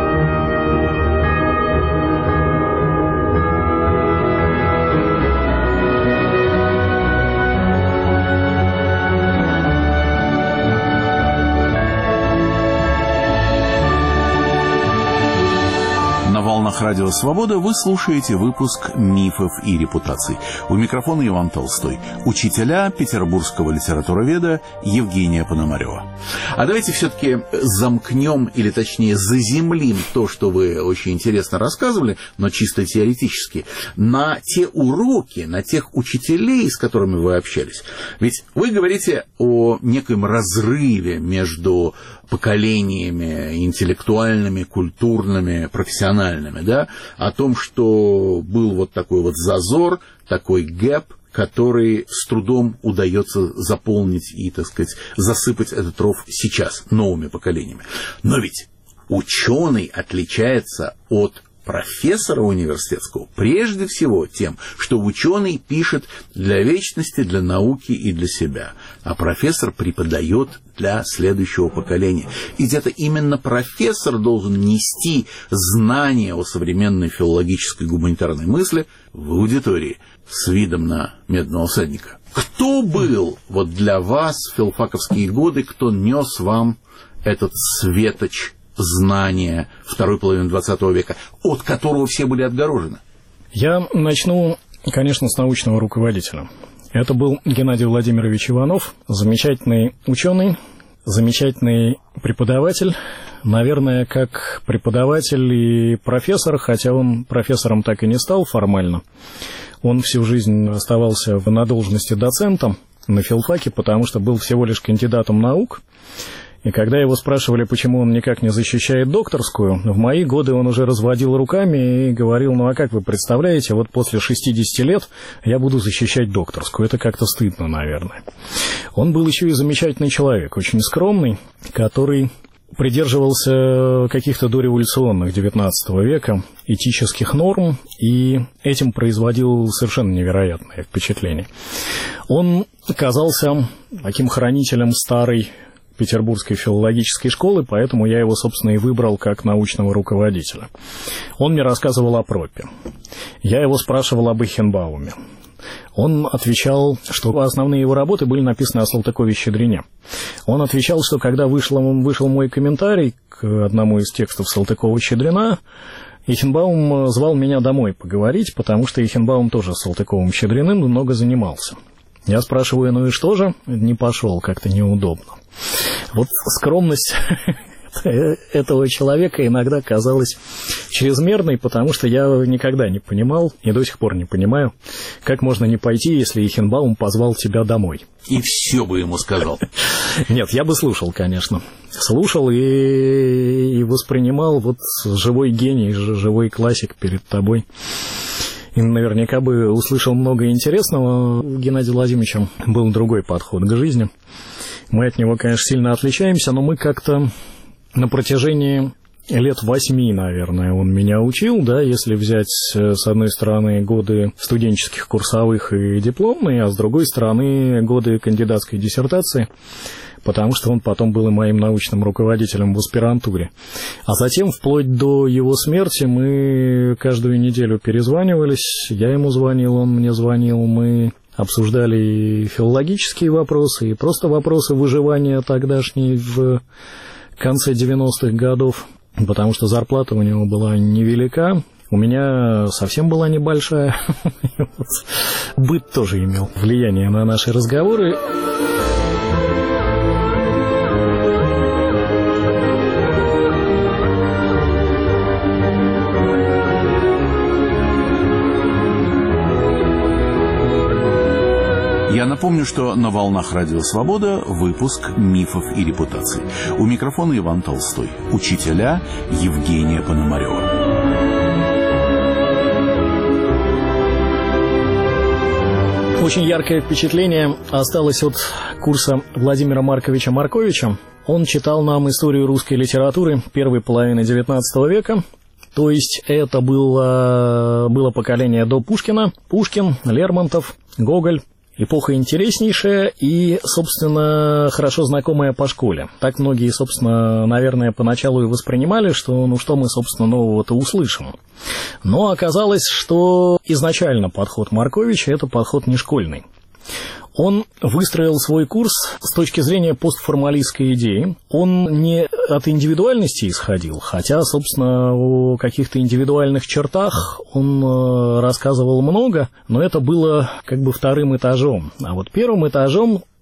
[SPEAKER 3] Радио «Свобода» вы слушаете выпуск «Мифов и репутаций». У микрофона Иван Толстой, учителя петербургского литературоведа Евгения Пономарева. А давайте все-таки замкнем, или точнее заземлим то, что вы очень интересно рассказывали, но чисто теоретически, на те уроки, на тех учителей, с которыми вы общались. Ведь вы говорите о некоем разрыве между поколениями интеллектуальными, культурными, профессиональными, да, о том, что был вот такой вот зазор, такой гэп, который с трудом удается заполнить и, так сказать, засыпать этот ров сейчас новыми поколениями. Но ведь ученый отличается от профессора университетского прежде всего тем, что ученый пишет для вечности, для науки и для себя, а профессор преподает для следующего поколения. Ведь это именно профессор должен нести знания о современной филологической гуманитарной мысли в аудитории с видом на медного всадника. Кто был вот для вас в филфаковские годы, кто нес вам этот светоч знания второй половины XX века, от которого все были отгорожены?
[SPEAKER 4] Я начну, конечно, с научного руководителя. Это был Геннадий Владимирович Иванов, замечательный ученый, замечательный преподаватель, наверное, как преподаватель и профессор, хотя он профессором так и не стал формально. Он всю жизнь оставался на должности доцента на филфаке, потому что был всего лишь кандидатом наук. И когда его спрашивали, почему он никак не защищает докторскую, в мои годы он уже разводил руками и говорил: ну а как вы представляете, вот после 60 лет я буду защищать докторскую. Это как-то стыдно, наверное. Он был еще и замечательный человек, очень скромный, который придерживался каких-то дореволюционных XIX века этических норм и этим производил совершенно невероятное впечатление. Он казался таким хранителем старой Петербургской филологической школы, поэтому я его, собственно, и выбрал как научного руководителя. Он мне рассказывал о Пропе. Я его спрашивал об Эйхенбауме. Он отвечал, что основные его работы были написаны о Салтыкове-Щедрине. Он отвечал, что когда вышел мой комментарий к одному из текстов Салтыкова-Щедрина, Эйхенбаум звал меня домой поговорить, потому что Эйхенбаум тоже с Салтыковым-Щедриным много занимался. Я спрашиваю: ну и что же? Не пошел, как-то неудобно. Вот скромность этого человека иногда казалась чрезмерной, потому что я никогда не понимал, и до сих пор не понимаю, как можно не пойти, если Эйхенбаум позвал тебя домой.
[SPEAKER 3] И все бы ему сказал.
[SPEAKER 4] Нет, я бы слушал, конечно. Слушал и воспринимал вот живой гений, живой классик перед тобой. И наверняка бы услышал много интересного. У Геннадия Владимировича был другой подход к жизни. Мы от него, конечно, сильно отличаемся, но мы как-то на протяжении лет 8, наверное, он меня учил, да, если взять с одной стороны годы студенческих курсовых и дипломные, а с другой стороны годы кандидатской диссертации, потому что он потом был и моим научным руководителем в аспирантуре. А затем, вплоть до его смерти, мы каждую неделю перезванивались, я ему звонил, он мне звонил, мы обсуждали и филологические вопросы, и просто вопросы выживания тогдашней в конце 90-х годов, потому что зарплата у него была невелика, у меня совсем была небольшая. Быт тоже имел влияние на наши разговоры.
[SPEAKER 3] Я напомню, что на волнах Радио Свобода выпуск «Мифов и репутаций». У микрофона Иван Толстой, учителя Евгения Пономарева.
[SPEAKER 4] Очень яркое впечатление осталось от курса Владимира Марковича Марковича. Он читал нам историю русской литературы первой половины XIX века. То есть это было поколение до Пушкина. Пушкин, Лермонтов, Гоголь. Эпоха интереснейшая и, собственно, хорошо знакомая по школе. Так многие, собственно, наверное, поначалу и воспринимали, что что мы, собственно, нового-то услышим. Но оказалось, что изначально подход Марковича – это подход не школьный. Он выстроил свой курс с точки зрения постформалистской идеи. Он не от индивидуальности исходил, хотя, собственно, о каких-то индивидуальных чертах он рассказывал много, но это было как бы вторым этажом. А вот первым этажом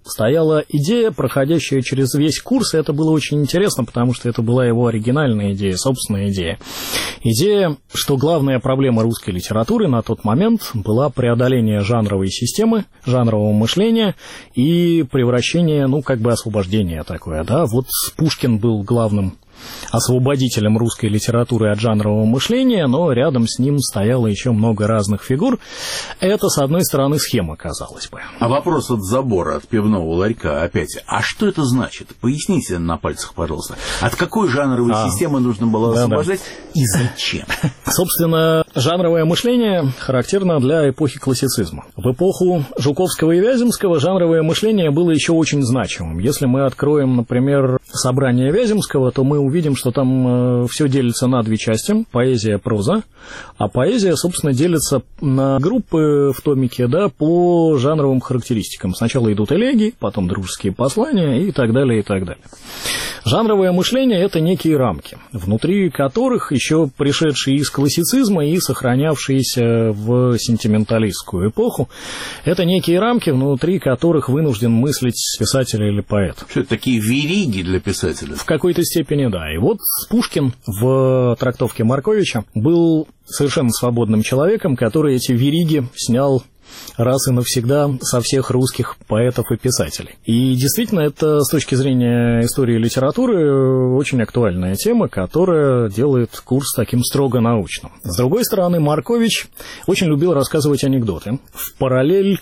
[SPEAKER 4] стояла идея, проходящая через весь курс, и это было очень интересно, потому что это была его оригинальная идея, собственная идея. Идея, что главная проблема русской литературы на тот момент была преодоление жанровой системы, жанрового мышления и превращение, освобождение такое, да. Вот Пушкин был главным освободителем русской литературы от жанрового мышления, но рядом с ним стояло еще много разных фигур. Это, с одной стороны, схема, казалось бы.
[SPEAKER 3] А вопрос от забора, от пивного ларька опять. А что это значит? Поясните на пальцах, пожалуйста. От какой жанровой системы нужно было освобождать и зачем?
[SPEAKER 4] Собственно, жанровое мышление характерно для эпохи классицизма. В эпоху Жуковского и Вяземского жанровое мышление было еще очень значимым. Если мы откроем, например, собрание Вяземского, то мы увидим, что там все делится на две части: поэзия, проза. А поэзия, собственно, делится на группы в томике, да, по жанровым характеристикам. Сначала идут элегии, потом дружеские послания и так далее, и так далее. Жанровое мышление – это некие рамки, внутри которых еще пришедшие из классицизма и сохранявшиеся в сентименталистскую эпоху, это некие рамки, внутри которых вынужден мыслить писатель или поэт.
[SPEAKER 3] Что это такие вериги для писателя?
[SPEAKER 4] В какой-то степени, да. И вот Пушкин в трактовке Марковича был совершенно свободным человеком, который эти вериги снял раз и навсегда со всех русских поэтов и писателей. И действительно, это с точки зрения истории литературы очень актуальная тема, которая делает курс таким строго научным. С другой стороны, Маркович очень любил рассказывать анекдоты в параллель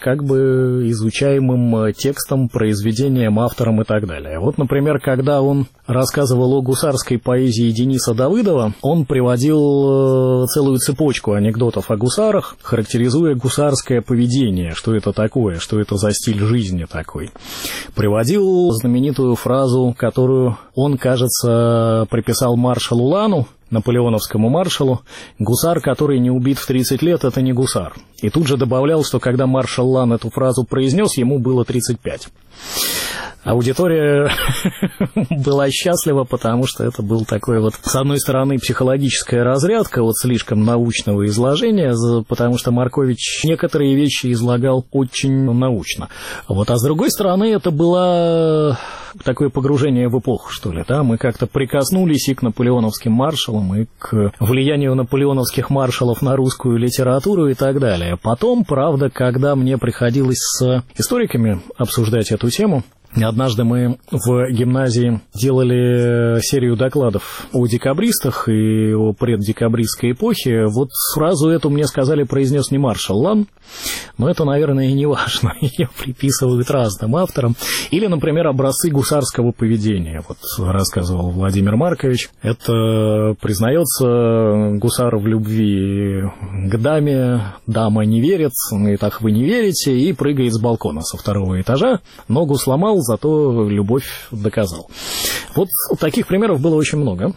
[SPEAKER 4] изучаемым текстам, произведениям, авторам и так далее. Вот, например, когда он рассказывал о гусарской поэзии Дениса Давыдова, он приводил целую цепочку анекдотов о гусарах, характеризуя гусарское поведение, что это такое, что это за стиль жизни такой. Приводил знаменитую фразу, которую он, кажется, приписал маршалу Лану, наполеоновскому маршалу: «Гусар, который не убит в 30 лет, это не гусар». И тут же добавлял, что когда маршал Лан эту фразу произнес, ему было 35. Аудитория была счастлива, потому что это был такой вот, с одной стороны, психологическая разрядка от слишком научного изложения, потому что Маркович некоторые вещи излагал очень научно. Вот, а с другой стороны, это было такое погружение в эпоху, что ли, да? Мы как-то прикоснулись и к наполеоновским маршалам, и к влиянию наполеоновских маршалов на русскую литературу и так далее. Потом, правда, когда мне приходилось с историками обсуждать эту тему, однажды мы в гимназии делали серию докладов о декабристах и о преддекабристской эпохе. Вот фразу эту мне сказали, произнес не маршал Лан, но это, наверное, и не важно. Ее приписывают разным авторам. Или, например, образцы гусарского поведения. Вот рассказывал Владимир Маркович. Это признается гусар в любви к даме, дама не верит, и так вы не верите, и прыгает с балкона со 2-го этажа, ногу сломал, зато любовь доказал. Вот таких примеров было очень много.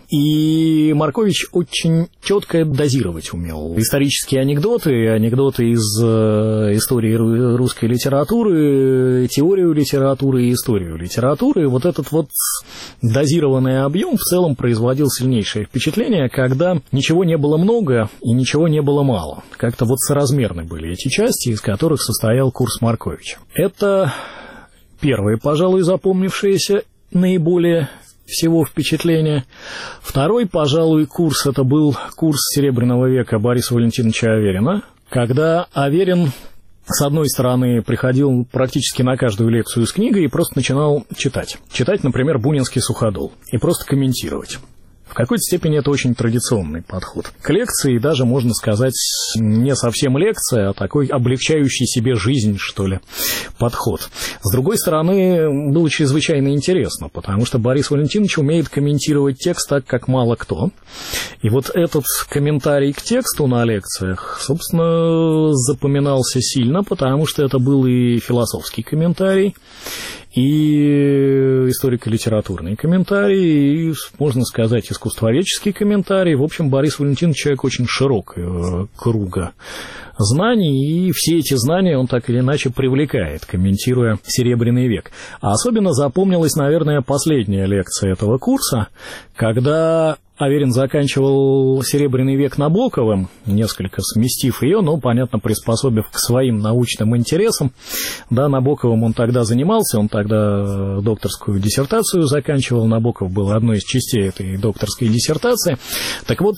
[SPEAKER 4] И Маркович очень четко дозировать умел. Исторические анекдоты, анекдоты из истории русской литературы, теорию литературы и историю литературы. Вот этот вот дозированный объем в целом производил сильнейшее впечатление, когда ничего не было много и ничего не было мало. Как-то вот соразмерны были эти части, из которых состоял курс Марковича. Это первое, пожалуй, запомнившееся наиболее всего впечатление. Второй, пожалуй, курс, это был курс Серебряного века Бориса Валентиновича Аверина, когда Аверин, с одной стороны, приходил практически на каждую лекцию с книгой и просто начинал читать. Читать, например, «Бунинский суходол» и просто комментировать. В какой-то степени это очень традиционный подход к лекции, даже, можно сказать, не совсем лекция, а такой облегчающий себе жизнь, что ли, подход. С другой стороны, было чрезвычайно интересно, потому что Борис Валентинович умеет комментировать текст так, как мало кто. И вот этот комментарий к тексту на лекциях, собственно, запоминался сильно, потому что это был и философский комментарий, и историко-литературный комментарий, и, можно сказать, искусствоведческий комментарий. В общем, Борис Валентинович человек очень широкого круга знаний, и все эти знания он так или иначе привлекает, комментируя Серебряный век. А особенно запомнилась, наверное, последняя лекция этого курса, когда Аверин заканчивал «Серебряный век» Набоковым, несколько сместив ее, но, понятно, приспособив к своим научным интересам. Да, Набоковым он тогда занимался, он тогда докторскую диссертацию заканчивал. Набоков был одной из частей этой докторской диссертации. Так вот,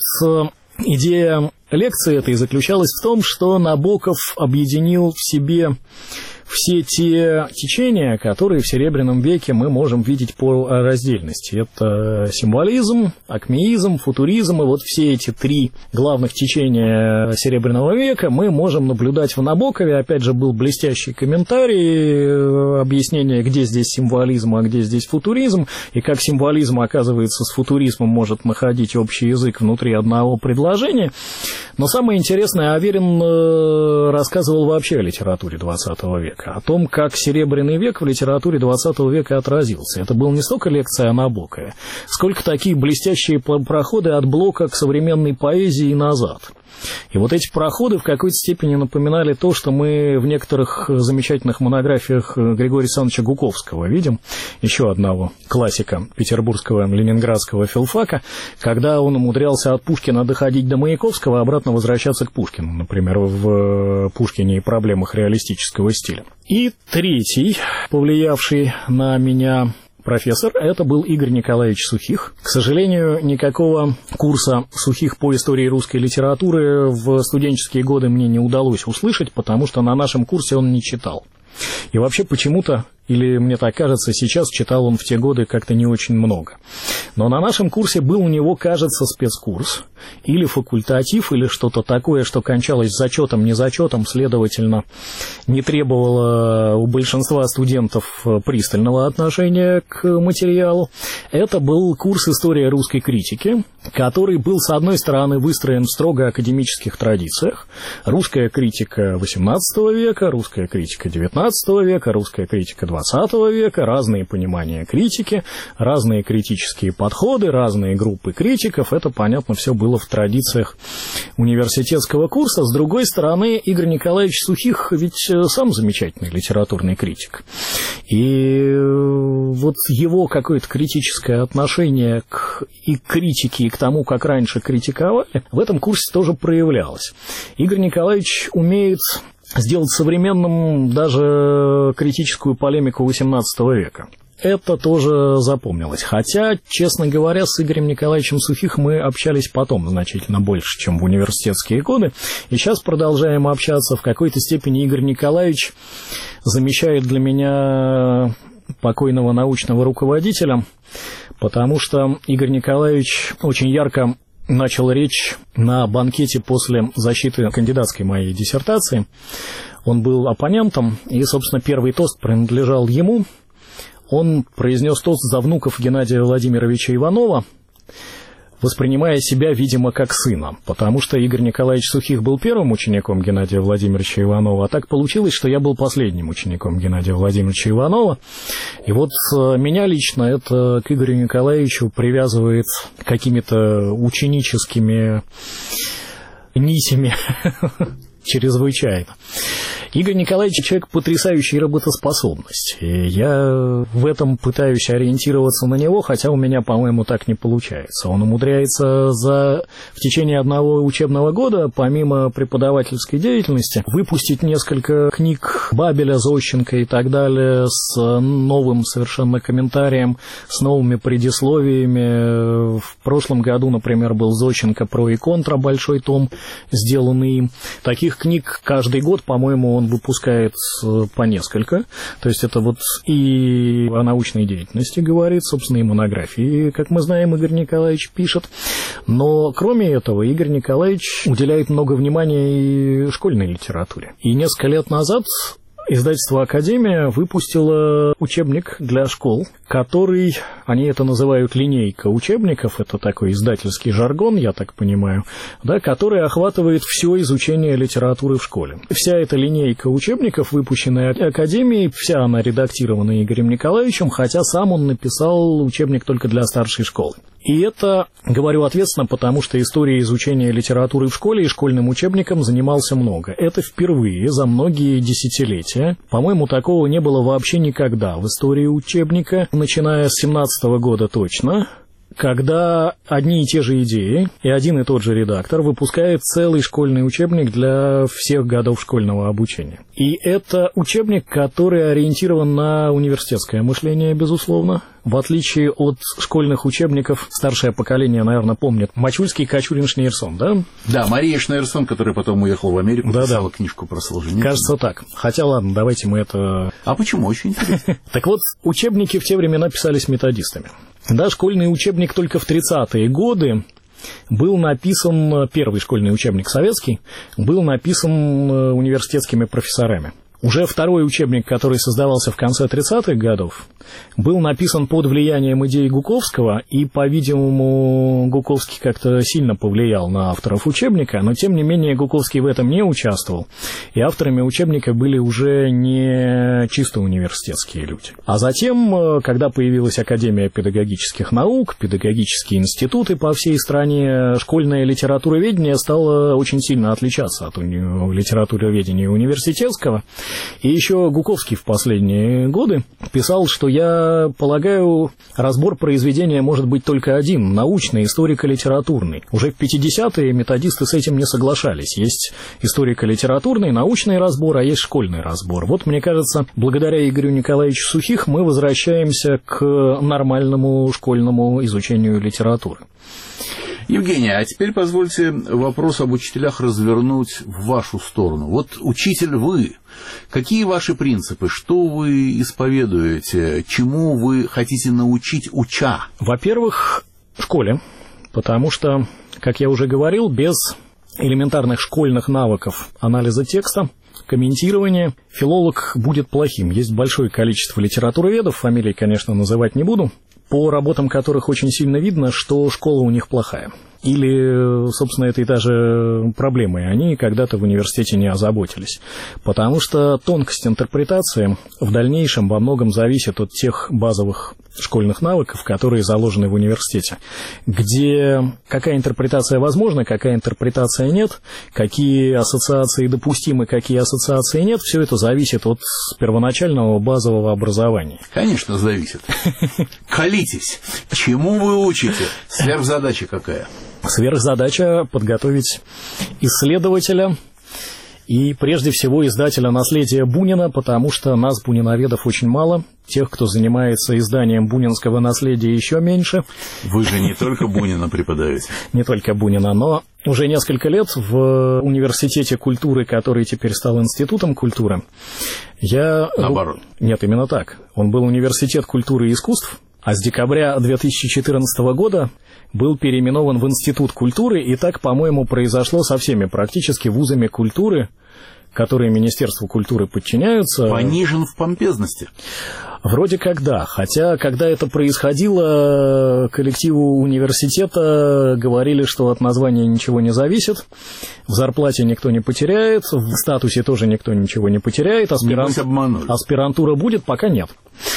[SPEAKER 4] идея лекции этой заключалась в том, что Набоков объединил в себе все те течения, которые в Серебряном веке мы можем видеть по раздельности. Это символизм, акмеизм, футуризм, и вот все эти три главных течения Серебряного века мы можем наблюдать в Набокове. Опять же, был блестящий комментарий, объяснение, где здесь символизм, а где здесь футуризм, и как символизм, оказывается, с футуризмом может находить общий язык внутри одного предложения. Но самое интересное, Аверин рассказывал вообще о литературе XX века, о том, как Серебряный век в литературе XX века отразился. Это была не столько лекция о Набокове, сколько такие блестящие проходы от Блока к современной поэзии и назад. И вот эти проходы в какой-то степени напоминали то, что мы в некоторых замечательных монографиях Григория Александровича Гуковского видим, еще одного классика петербургского ленинградского филфака, когда он умудрялся от Пушкина доходить до Маяковского, а обратно возвращаться к Пушкину, например, в «Пушкине и проблемах реалистического стиля». И третий, повлиявший на меня профессор, это был Игорь Николаевич Сухих. К сожалению, никакого курса Сухих по истории русской литературы в студенческие годы мне не удалось услышать, потому что на нашем курсе он не читал. И вообще почему-то, или мне так кажется, сейчас читал он в те годы как-то не очень много. Но на нашем курсе был у него, кажется, спецкурс, или факультатив, или что-то такое, что кончалось зачетом, не зачетом, следовательно, не требовало у большинства студентов пристального отношения к материалу. Это был курс «История русской критики», который был, с одной стороны, выстроен в строго академических традициях. Русская критика XVIII века, русская критика XIX века, русская критика XX века, разные понимания критики, разные критические подходы, разные группы критиков. Это, понятно, все было в традициях университетского курса. С другой стороны, Игорь Николаевич Сухих ведь сам замечательный литературный критик. И вот его какое-то критическое отношение к критике и к тому, как раньше критиковали, в этом курсе тоже проявлялось. Игорь Николаевич умеет сделать современным даже критическую полемику XVIII века. Это тоже запомнилось. Хотя, честно говоря, с Игорем Николаевичем Сухих мы общались потом значительно больше, чем в университетские годы. И сейчас продолжаем общаться. В какой-то степени Игорь Николаевич замещает для меня покойного научного руководителя, потому что Игорь Николаевич очень ярко начал речь на банкете после защиты кандидатской моей диссертации. Он был оппонентом, и, собственно, первый тост принадлежал ему. Он произнес тост за внуков Геннадия Владимировича Иванова, воспринимая себя, видимо, как сына, потому что Игорь Николаевич Сухих был первым учеником Геннадия Владимировича Иванова, а так получилось, что я был последним учеником Геннадия Владимировича Иванова. И вот меня лично это к Игорю Николаевичу привязывает какими-то ученическими нитями чрезвычайно. Игорь Николаевич человек потрясающей работоспособности. И я в этом пытаюсь ориентироваться на него, хотя у меня, по-моему, так не получается. Он умудряется в течение одного учебного года, помимо преподавательской деятельности, выпустить несколько книг Бабеля, Зощенко и так далее с новым совершенно комментарием, с новыми предисловиями. В прошлом году, например, был Зощенко «Про и контра», большой том, сделанный им. Таких книг каждый год, по-моему, он выпускает по несколько. То есть это вот и о научной деятельности говорит, собственно, и монографии, как мы знаем, Игорь Николаевич пишет. Но кроме этого, Игорь Николаевич уделяет много внимания и школьной литературе. И несколько лет назад издательство «Академия» выпустило учебник для школ, который Они это называют линейка учебников, это такой издательский жаргон, я так понимаю, да, который охватывает все изучение литературы в школе. Вся эта линейка учебников, выпущенная Академией, вся она редактирована Игорем Николаевичем, хотя сам он написал учебник только для старшей школы. И это, говорю ответственно, потому что историей изучения литературы в школе и школьным учебником занимался много. Это впервые за многие десятилетия. По-моему, такого не было вообще никогда в истории учебника, начиная с 17-го года точно, когда одни и те же идеи и один и тот же редактор выпускает целый школьный учебник для всех годов школьного обучения. И это учебник, который ориентирован на университетское мышление, безусловно. В отличие от школьных учебников, старшее поколение, наверное, помнит Мачульский, Кочурин, Шнейрсон, да?
[SPEAKER 3] Да, Мария Шнейрсон, которая потом уехала в Америку, писала книжку про Солженицына.
[SPEAKER 4] Кажется, так. Хотя, ладно, давайте мы это...
[SPEAKER 3] А почему? Очень интересно.
[SPEAKER 4] Так вот, учебники в те времена писались методистами. Да, школьный учебник только в 30-е годы был написан, первый школьный учебник советский, был написан университетскими профессорами. Уже второй учебник, который создавался в конце 30-х годов, был написан под влиянием идей Гуковского, и, по-видимому, Гуковский как-то сильно повлиял на авторов учебника, но, тем не менее, Гуковский в этом не участвовал, и авторами учебника были уже не чисто университетские люди. А затем, когда появилась Академия педагогических наук, педагогические институты по всей стране, школьное литературоведение стало очень сильно отличаться от литературоведения университетского. И еще Гуковский в последние годы писал, что, я полагаю, разбор произведения может быть только один – научный, историко-литературный. Уже в 50-е методисты с этим не соглашались. Есть историко-литературный, научный разбор, а есть школьный разбор. Вот, мне кажется, благодаря Игорю Николаевичу Сухих мы возвращаемся к нормальному школьному изучению литературы.
[SPEAKER 3] Евгений, а теперь позвольте вопрос об учителях развернуть в вашу сторону. Вот учитель вы. Какие ваши принципы? Что вы исповедуете? Чему вы хотите научить, уча?
[SPEAKER 4] Во-первых, школе, потому что, как я уже говорил, без элементарных школьных навыков анализа текста, комментирования, филолог будет плохим. Есть большое количество литературоведов, фамилии, конечно, называть не буду, по работам которых очень сильно видно, что школа у них плохая. Или, собственно, это и даже проблемой. Они когда-то в университете не озаботились. Потому что тонкость интерпретации в дальнейшем во многом зависит от тех базовых школьных навыков, которые заложены в университете. Где какая интерпретация возможна, какая интерпретация нет, какие ассоциации допустимы, какие ассоциации нет, все это зависит от первоначального базового образования.
[SPEAKER 3] Конечно, зависит. Колитесь. Чему вы учите? Сверхзадача какая?
[SPEAKER 4] Сверхзадача – подготовить исследователя и, прежде всего, издателя наследия Бунина, потому что нас, буниноведов, очень мало. Тех, кто занимается изданием бунинского наследия, еще меньше.
[SPEAKER 3] Вы же не только Бунина преподаете.
[SPEAKER 4] Не только Бунина, но уже несколько лет в Университете культуры, который теперь стал Институтом культуры, я...
[SPEAKER 3] Наоборот.
[SPEAKER 4] Нет, именно так. Он был Университет культуры и искусств, а с декабря 2014 года был переименован в Институт культуры, и так, по-моему, произошло со всеми практически вузами культуры, которые Министерству культуры подчиняются.
[SPEAKER 3] Понижен в помпезности.
[SPEAKER 4] Вроде как да, хотя, когда это происходило, коллективу университета говорили, что от названия ничего не зависит, в зарплате никто не потеряет, в статусе тоже никто ничего не потеряет, аспирантура будет, пока нет.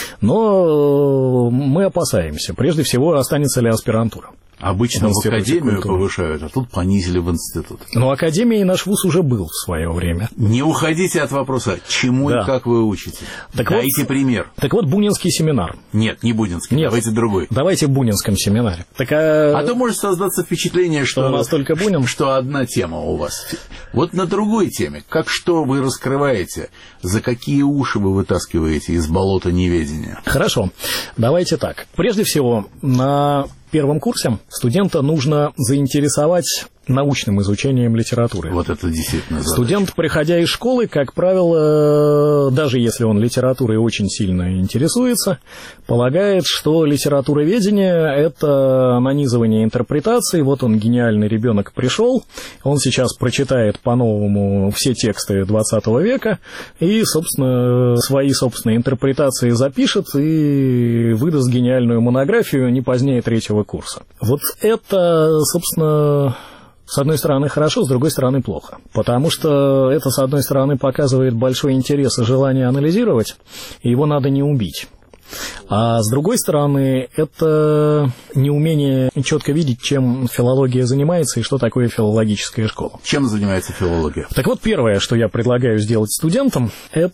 [SPEAKER 4] Но мы опасаемся, прежде всего, останется ли аспирантура.
[SPEAKER 3] Обычно в академию повышают, а тут понизили в институт.
[SPEAKER 4] Но академией наш вуз уже был в свое время.
[SPEAKER 3] Не уходите от вопроса, чему и как вы учите. Дайте пример.
[SPEAKER 4] Так вот, Бунинский семинар.
[SPEAKER 3] Нет, не Бунинский, давайте другой.
[SPEAKER 4] Давайте в Бунинском семинаре.
[SPEAKER 3] А то может создаться впечатление, что
[SPEAKER 4] у нас только Бунин.
[SPEAKER 3] Что одна тема у вас. Вот на другой теме. Что вы раскрываете? За какие уши вы вытаскиваете из болота неведения?
[SPEAKER 4] Хорошо. Давайте так. Прежде всего, на первом курсе студента нужно заинтересовать научным изучением литературы.
[SPEAKER 3] Вот это действительно задача.
[SPEAKER 4] Студент, приходя из школы, как правило, даже если он литературой очень сильно интересуется, полагает, что литературоведение – это нанизывание интерпретаций. Вот он, гениальный ребенок, пришел, он сейчас прочитает по-новому все тексты 20 века и, собственно, свои собственные интерпретации запишет и выдаст гениальную монографию не позднее 3-го курса. Вот это, собственно, с одной стороны хорошо, с другой стороны плохо. Потому что это, с одной стороны, показывает большой интерес и желание анализировать, и его надо не убить. А с другой стороны, это неумение четко видеть, чем филология занимается и что такое филологическая школа.
[SPEAKER 3] Чем занимается филология?
[SPEAKER 4] Так вот, первое, что я предлагаю сделать студентам,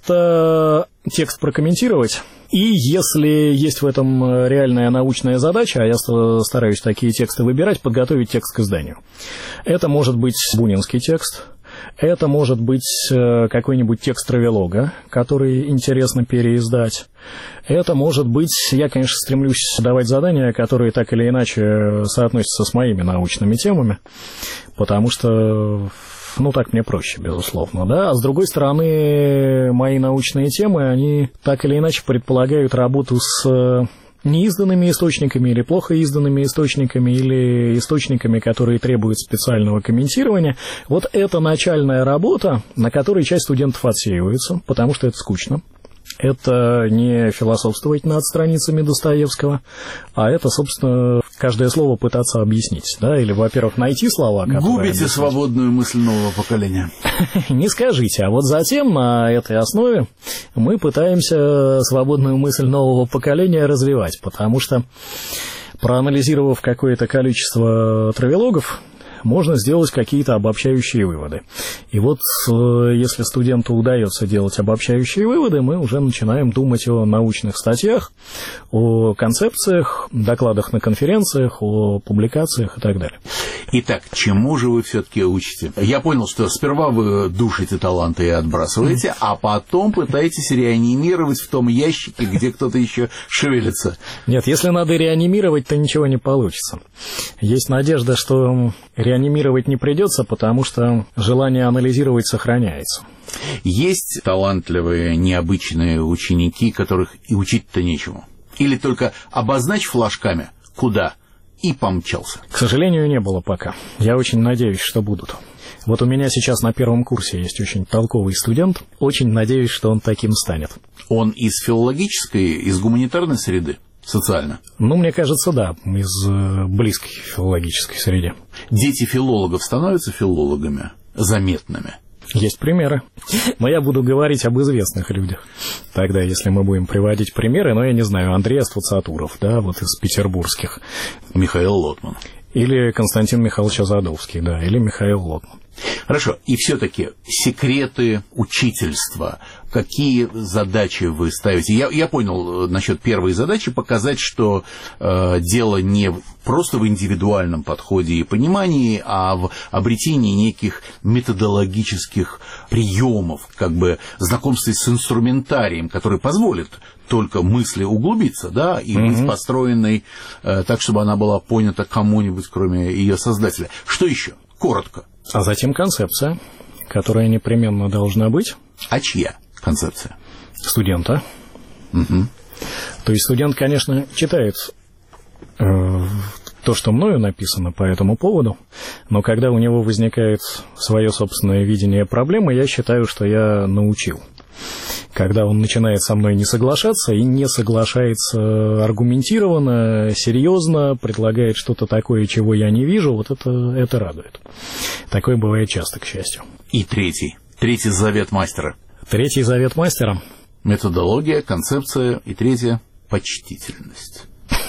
[SPEAKER 4] это текст прокомментировать. И если есть в этом реальная научная задача, а я стараюсь такие тексты выбирать, подготовить текст к изданию. Это может быть бунинский текст. Это может быть какой-нибудь текст травелога, который интересно переиздать. Это может быть, я, конечно, стремлюсь давать задания, которые так или иначе соотносятся с моими научными темами, потому что, так мне проще, безусловно, да. А с другой стороны, мои научные темы, они так или иначе предполагают работу с неизданными источниками или плохо изданными источниками, или источниками, которые требуют специального комментирования. Вот это начальная работа, на которой часть студентов отсеивается, потому что это скучно. Это не философствовать над страницами Достоевского, а это, собственно, каждое слово пытаться объяснить, да, или, во-первых, найти слова, которые...
[SPEAKER 3] Губите свободную мысль нового поколения.
[SPEAKER 4] Не скажите, а вот затем на этой основе мы пытаемся свободную мысль нового поколения развивать, потому что, проанализировав какое-то количество травелогов, можно сделать какие-то обобщающие выводы. И вот если студенту удается делать обобщающие выводы, мы уже начинаем думать о научных статьях, о концепциях, докладах на конференциях, о публикациях и так далее.
[SPEAKER 3] Итак, чему же вы все-таки учите? Я понял, что сперва вы душите таланты и отбрасываете, а потом пытаетесь реанимировать в том ящике, где кто-то еще шевелится.
[SPEAKER 4] Нет, если надо реанимировать, то ничего не получится. Есть надежда, что реанимировать не придется, потому что желание анализировать сохраняется.
[SPEAKER 3] Есть талантливые, необычные ученики, которых и учить-то нечему? Или только обозначь флажками, куда, и помчался?
[SPEAKER 4] К сожалению, не было пока. Я очень надеюсь, что будут. Вот у меня сейчас на 1-м курсе есть очень толковый студент. Очень надеюсь, что он таким станет.
[SPEAKER 3] Он из филологической, из гуманитарной среды? Социально?
[SPEAKER 4] Мне кажется, да, из близкой филологической среды.
[SPEAKER 3] Дети филологов становятся филологами заметными?
[SPEAKER 4] Есть примеры. Но я буду говорить об известных людях. Тогда, если мы будем приводить примеры, я не знаю, Андрей Аствацатуров, да, вот из петербургских.
[SPEAKER 3] Михаил Лотман.
[SPEAKER 4] Или Константин Михайлович Азадовский, да, или Михаил Лотман.
[SPEAKER 3] Хорошо, и все-таки секреты учительства, какие задачи вы ставите? Я понял насчет первой задачи, показать, что дело не просто в индивидуальном подходе и понимании, а в обретении неких методологических приемов, как бы знакомстве с инструментарием, который позволит только мысли углубиться, да, и быть построенной так, чтобы она была понята кому-нибудь, кроме ее создателя. Что еще? Коротко.
[SPEAKER 4] А затем концепция, которая непременно должна быть.
[SPEAKER 3] А чья концепция?
[SPEAKER 4] Студента. То есть студент, конечно, читает то, что мною написано по этому поводу, но когда у него возникает свое собственное видение проблемы, я считаю, что я научил. Когда он начинает со мной не соглашаться и не соглашается аргументированно, серьезно, предлагает что-то такое, чего я не вижу, вот это радует. Такое бывает часто, к счастью.
[SPEAKER 3] И третий завет мастера.
[SPEAKER 4] Третий завет мастера.
[SPEAKER 3] Методология, концепция и третье — почтительность.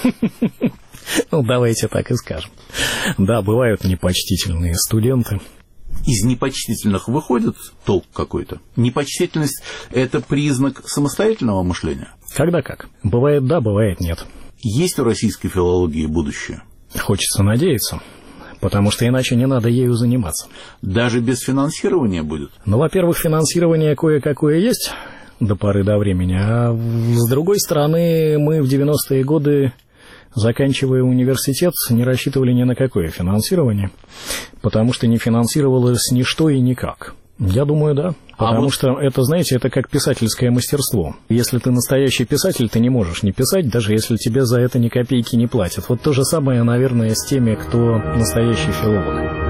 [SPEAKER 4] Давайте так и скажем. Да, бывают непочтительные студенты.
[SPEAKER 3] Из непочтительных выходит толк какой-то? Непочтительность – это признак самостоятельного мышления?
[SPEAKER 4] Когда как. Бывает да, бывает нет.
[SPEAKER 3] Есть у российской филологии будущее?
[SPEAKER 4] Хочется надеяться, потому что иначе не надо ею заниматься.
[SPEAKER 3] Даже без финансирования будет?
[SPEAKER 4] Во-первых, финансирование кое-какое есть до поры до времени, а с другой стороны, мы в 90-е годы заканчивая университет, не рассчитывали ни на какое финансирование, потому что не финансировалось ничто и никак. Я думаю, да. Потому что это, знаете, это как писательское мастерство. Если ты настоящий писатель, ты не можешь не писать, даже если тебе за это ни копейки не платят. Вот то же самое, наверное, с теми, кто настоящий филолог.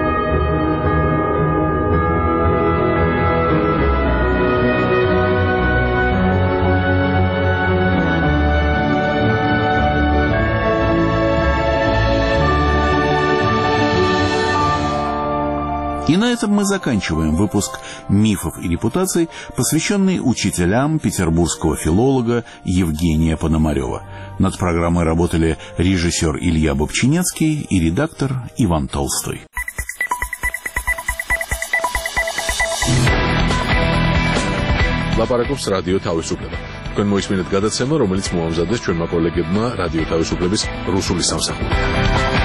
[SPEAKER 3] И на этом мы заканчиваем выпуск «Мифов и репутаций», посвященный учителям петербургского филолога Евгения Пономарева. Над программой работали режиссер Илья Бобчинецкий и редактор Иван Толстой.
[SPEAKER 1] ლაპარაკობს რადიო თავისუფლება. თქვენ მოისმინეთ გადაცემა, რომელიც მოამზადეს ჩვენმა კოლეგებმა რადიო თავისუფლების რუსული სამსახურიდან.